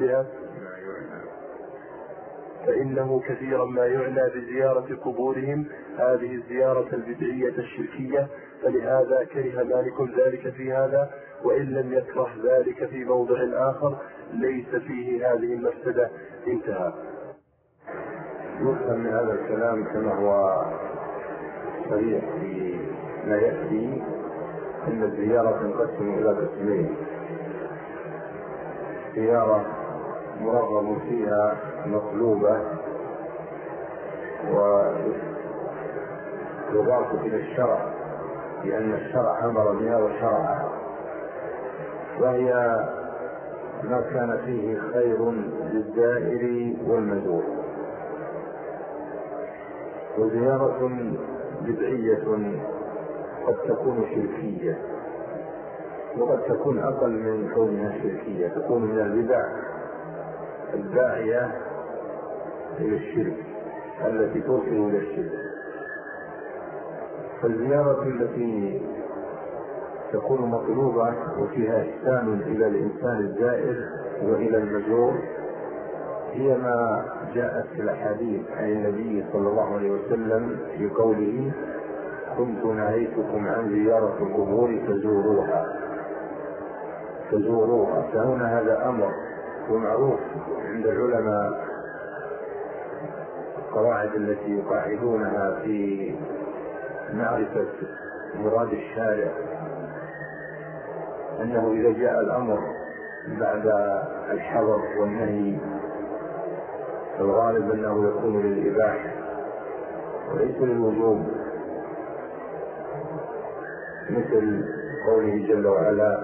فإنه كثيرا ما يعنى بزيارة قبورهم هذه الزيارة البدعية الشركية، فلهذا كره مالك ذلك في هذا، وإن لم يكره ذلك في موضع آخر ليس فيه هذه المفسدة. انتهى. يفهم من هذا الكلام كما هو صريح في ما يأتي أن الزيارة تنقسم إلى قسمين: زيارة مرغب فيها مطلوبة ويضاف إلى الشرع لأن الشرع أمر بها وشرعها، وهي ما كان فيه خير للزائر والمزور. وزيارة بدعية قد تكون شركية وقد تكون أقل من كونها شركية، تكون من البدع الداعية إلى الشرك التي توصل إلى الشرك. فالزيارة التي تكون مطلوبة وفيها إحسان إلى الإنسان الزائر وإلى المزور هي ما جاءت في الأحاديث عن النبي صلى الله عليه وسلم في قوله كنت نهيتكم عن زيارة القبور فزوروها فزوروها فهنا هذا أمر ومعروف عند العلماء القواعد التي يقاعدونها في معرفة مراد الشارع، أنه إذا جاء الأمر بعد الحظر والنهي الغالب أنه يكون للإباحة وليس للوجوب، مثل قوله جل وعلا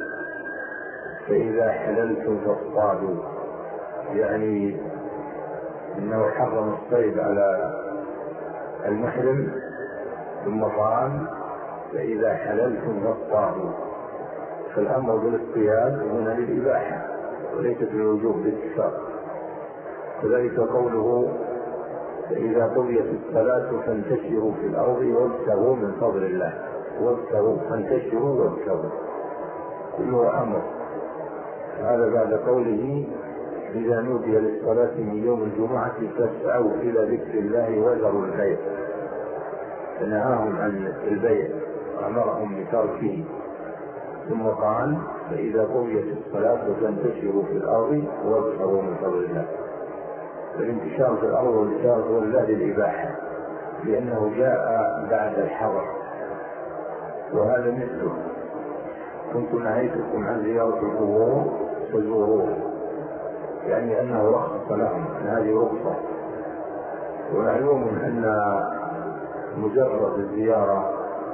فإذا حللتم فاصطادوا، يعني إنه حرم الصيد على المحرم ثم قال فإذا حللتم فاصطادوا، فالأمر بالاصطياد هنا للإباحة وليس للوجوب باتفاق. كذلك قوله فإذا قضيت الصلاة فانتشروا في الأرض وابتغوا من فضل الله، وابتغوا فانتشروا وابتغوا كله أمر. هذا بعد قوله إذا نودي للصلاة من يوم الجمعة فاسعوا إلى ذكر الله وذروا البيع، فنهاهم عن البيع وأمرهم بتركه، ثم قال فإذا قضيت الصلاة فانتشروا في الأرض وابتغوا من فضل الله. الانتشار في الأرض والانتشار هو الله للإباحة، لأنه جاء بعد الحظر، وهذا مثله كنت نهيتكم عن زيارة القبور فزوروه، يعني أنه رخص لهم، هذه رخصة. ومعلوم أن مجرد الزيارة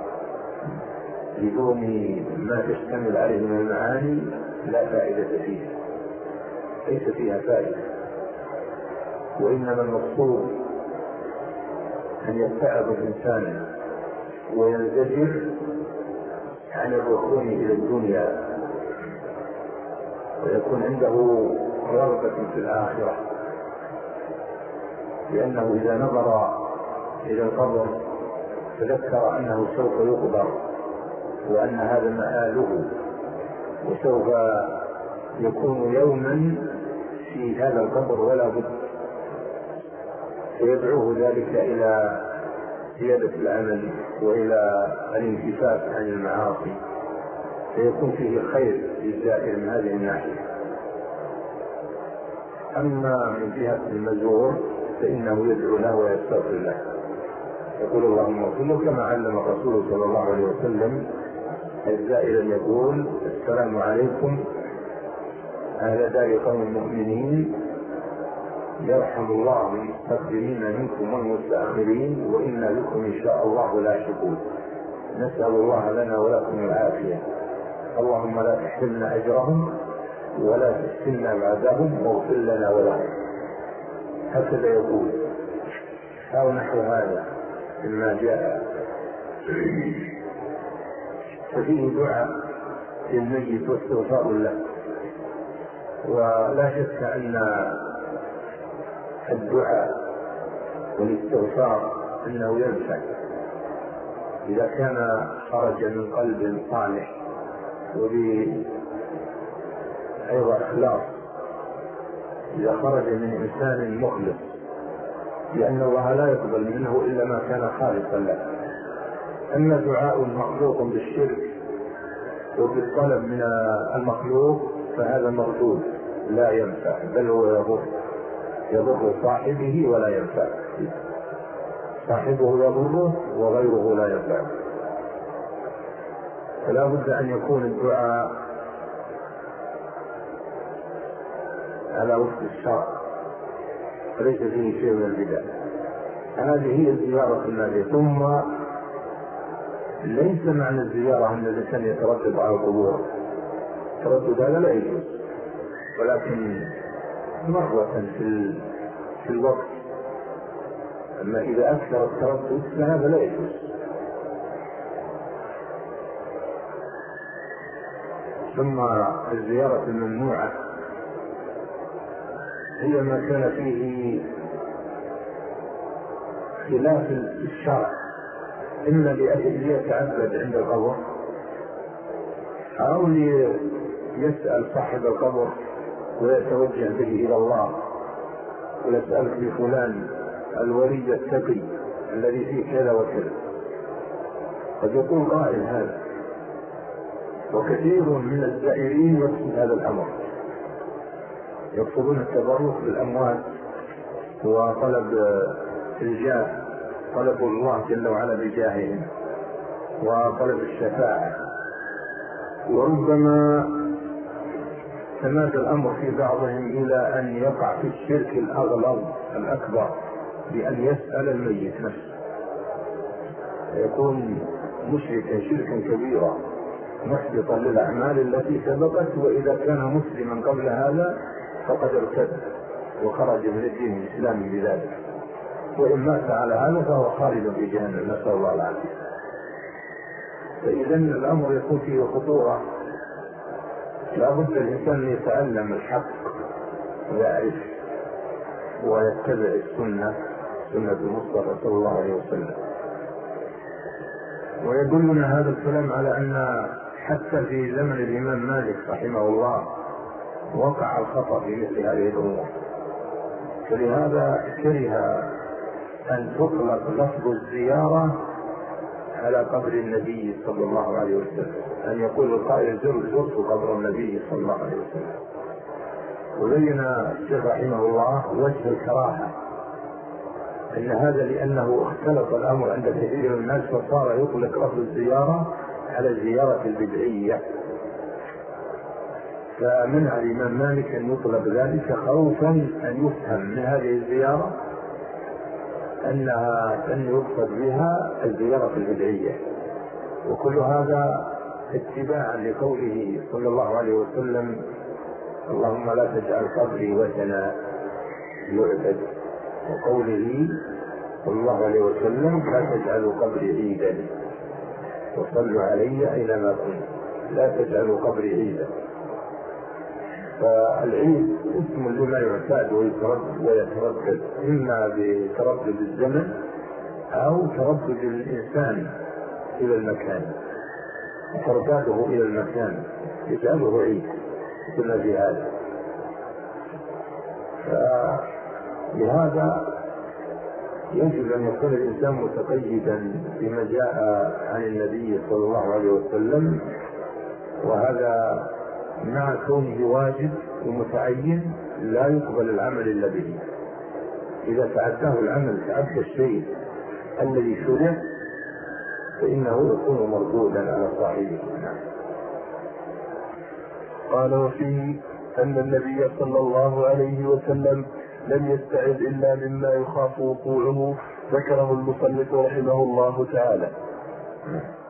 بدون ما تشتمل عليه من المعاني لا فائدة فيها، ليس فيها فائدة، وإنما المقصود أن يتعب الإنسان وينزجر عن الركون إلى الدنيا، ويكون عنده رغبة في الآخرة، لأنه إذا نظر إلى القبر تذكر أنه سوف يقبر، وأن هذا مآله، وسوف يكون يوما في هذا القبر ولا بد، فيدعوه ذلك إلى زيادة العمل وإلى الانكفاف عن المعاصي، فيكون فيه خير للزائر من هذه الناحية. أما من جهة المزور فإنه يدعو له ويستغفر له، يقول اللهم اغفر له، كما علم الرسول صلى الله عليه وسلم الزائر يقول السلام عليكم أهل دار قوم مؤمنين، يرحم الله المستقدمين منكم والمستأخرين، وإنا لكم إن شاء الله لاحقون، نسأل الله لنا ولكم العافية، اللهم لا تحرمنا أجرهم ولا تفتنا بعدهم، واغفر لنا ولهم. هكذا يقول، أو نحو هذا مما جاء. ففيه دعاء للميت واستغفار له، ولا شك أن الدعاء والاستغفار أنه ينفع إذا كان خرج من قلب صالح وبأيضا إخلاص، إذا خرج من إنسان مخلص، لأن الله لا يقبل منه إلا ما كان خالصا له. أما دعاء مخلوق بالشرك وبالطلب من المخلوق فهذا مردود لا ينفع، بل هو يضر يضر صاحبه ولا ينفع، صاحبه يضره وغيره لا ينفع. فلا بد أن يكون الدعاء على وفق الشرع، فليس فيه شيء من البدع. هذه هي الزيارة النبي. ثم ليس معنى الزيارة أن الإنسان يتردد على القبور، التردد هذا لا يجوز، ولكن مرة في في الوقت. أما إذا أكثر التردد فهذا لا يجوز. ثم الزيارة الممنوعة هي ما كان فيه خلاف الشرع، إما لأجل ليتعبد عند القبر، أو ليسأل صاحب القبر ويتوجه به إلى الله، ويسألك بفلان الولي التقي الذي فيه كذا وكذا، قد يقول قائل هذا. وكثير من الزائرين يقصد هذا الأمر، يقصدون التبرك بالأموات وطلب الجاه، طلب الله جل وعلا بجاههم، وطلب الشفاعة. وربما تماد الأمر في بعضهم إلى أن يقع في الشرك الأغلظ الأكبر، بأن يسأل الميت نفسه، يكون مشركا شركا كبيرا محبطا للأعمال التي سبقت، وإذا كان مسلما قبل هذا فقد ارتد وخرج من الدين الإسلامي بذلك، وإن مات على هذا فهو خالد في جهنم، نسأل الله العافية. فإذا الأمر يكون فيه خطورة، لا بد الإنسان أن يتعلم الحق ويعرف ويتبع السنة، سنة المصطفى صلى الله عليه وسلم. ويدلنا هذا الكلام على أن حتى في زمن الإمام مالك رحمه الله وقع الخطأ في مثل هذه الأمور، فلهذا كره أن تطلق لفظ الزيارة على قبر النبي صلى الله عليه وسلم، أن يقول القائل زرت قبر النبي صلى الله عليه وسلم، وبين الشيخ رحمه الله وجه الكراهة، أن هذا لأنه اختلط الأمر عند كثير من الناس فصار يطلق لفظ الزيارة على الزيارة البدعية، فمنع الإمام مالك أن يطلق ذلك خوفا أن يفهم من هذه الزيارة أنها أن يقصد بها الزيارة البدعية. وكل هذا اتباعا لقوله صلى الله عليه وسلم: اللهم لا تجعل قبري وثنا يعبد، وقوله صلى الله عليه وسلم: لا تجعلوا قبري عيدا وصلوا علي أينما كنت، لا تجعلوا قبري عيدا. فالعيد اسم لما يعتاد ويتردد، إما بتردد الزمن أو تردد الإنسان إلى المكان، ترداده إلى المكان يجعله عيد كما في هذا. فلهذا يجب أن يكون الإنسان متقيدا بما جاء عن النبي صلى الله عليه وسلم، وهذا مع كونه واجب ومتعين لا يقبل العمل إلا به. إذا تعداه العمل تعدى الشيء الذي شرع فإنه يكون مردودا على صاحبه. قال: وفيه أن النبي صلى الله عليه وسلم لم يستعذ إلا مما يخاف وقوعه، ذكره المصنف رحمه الله تعالى.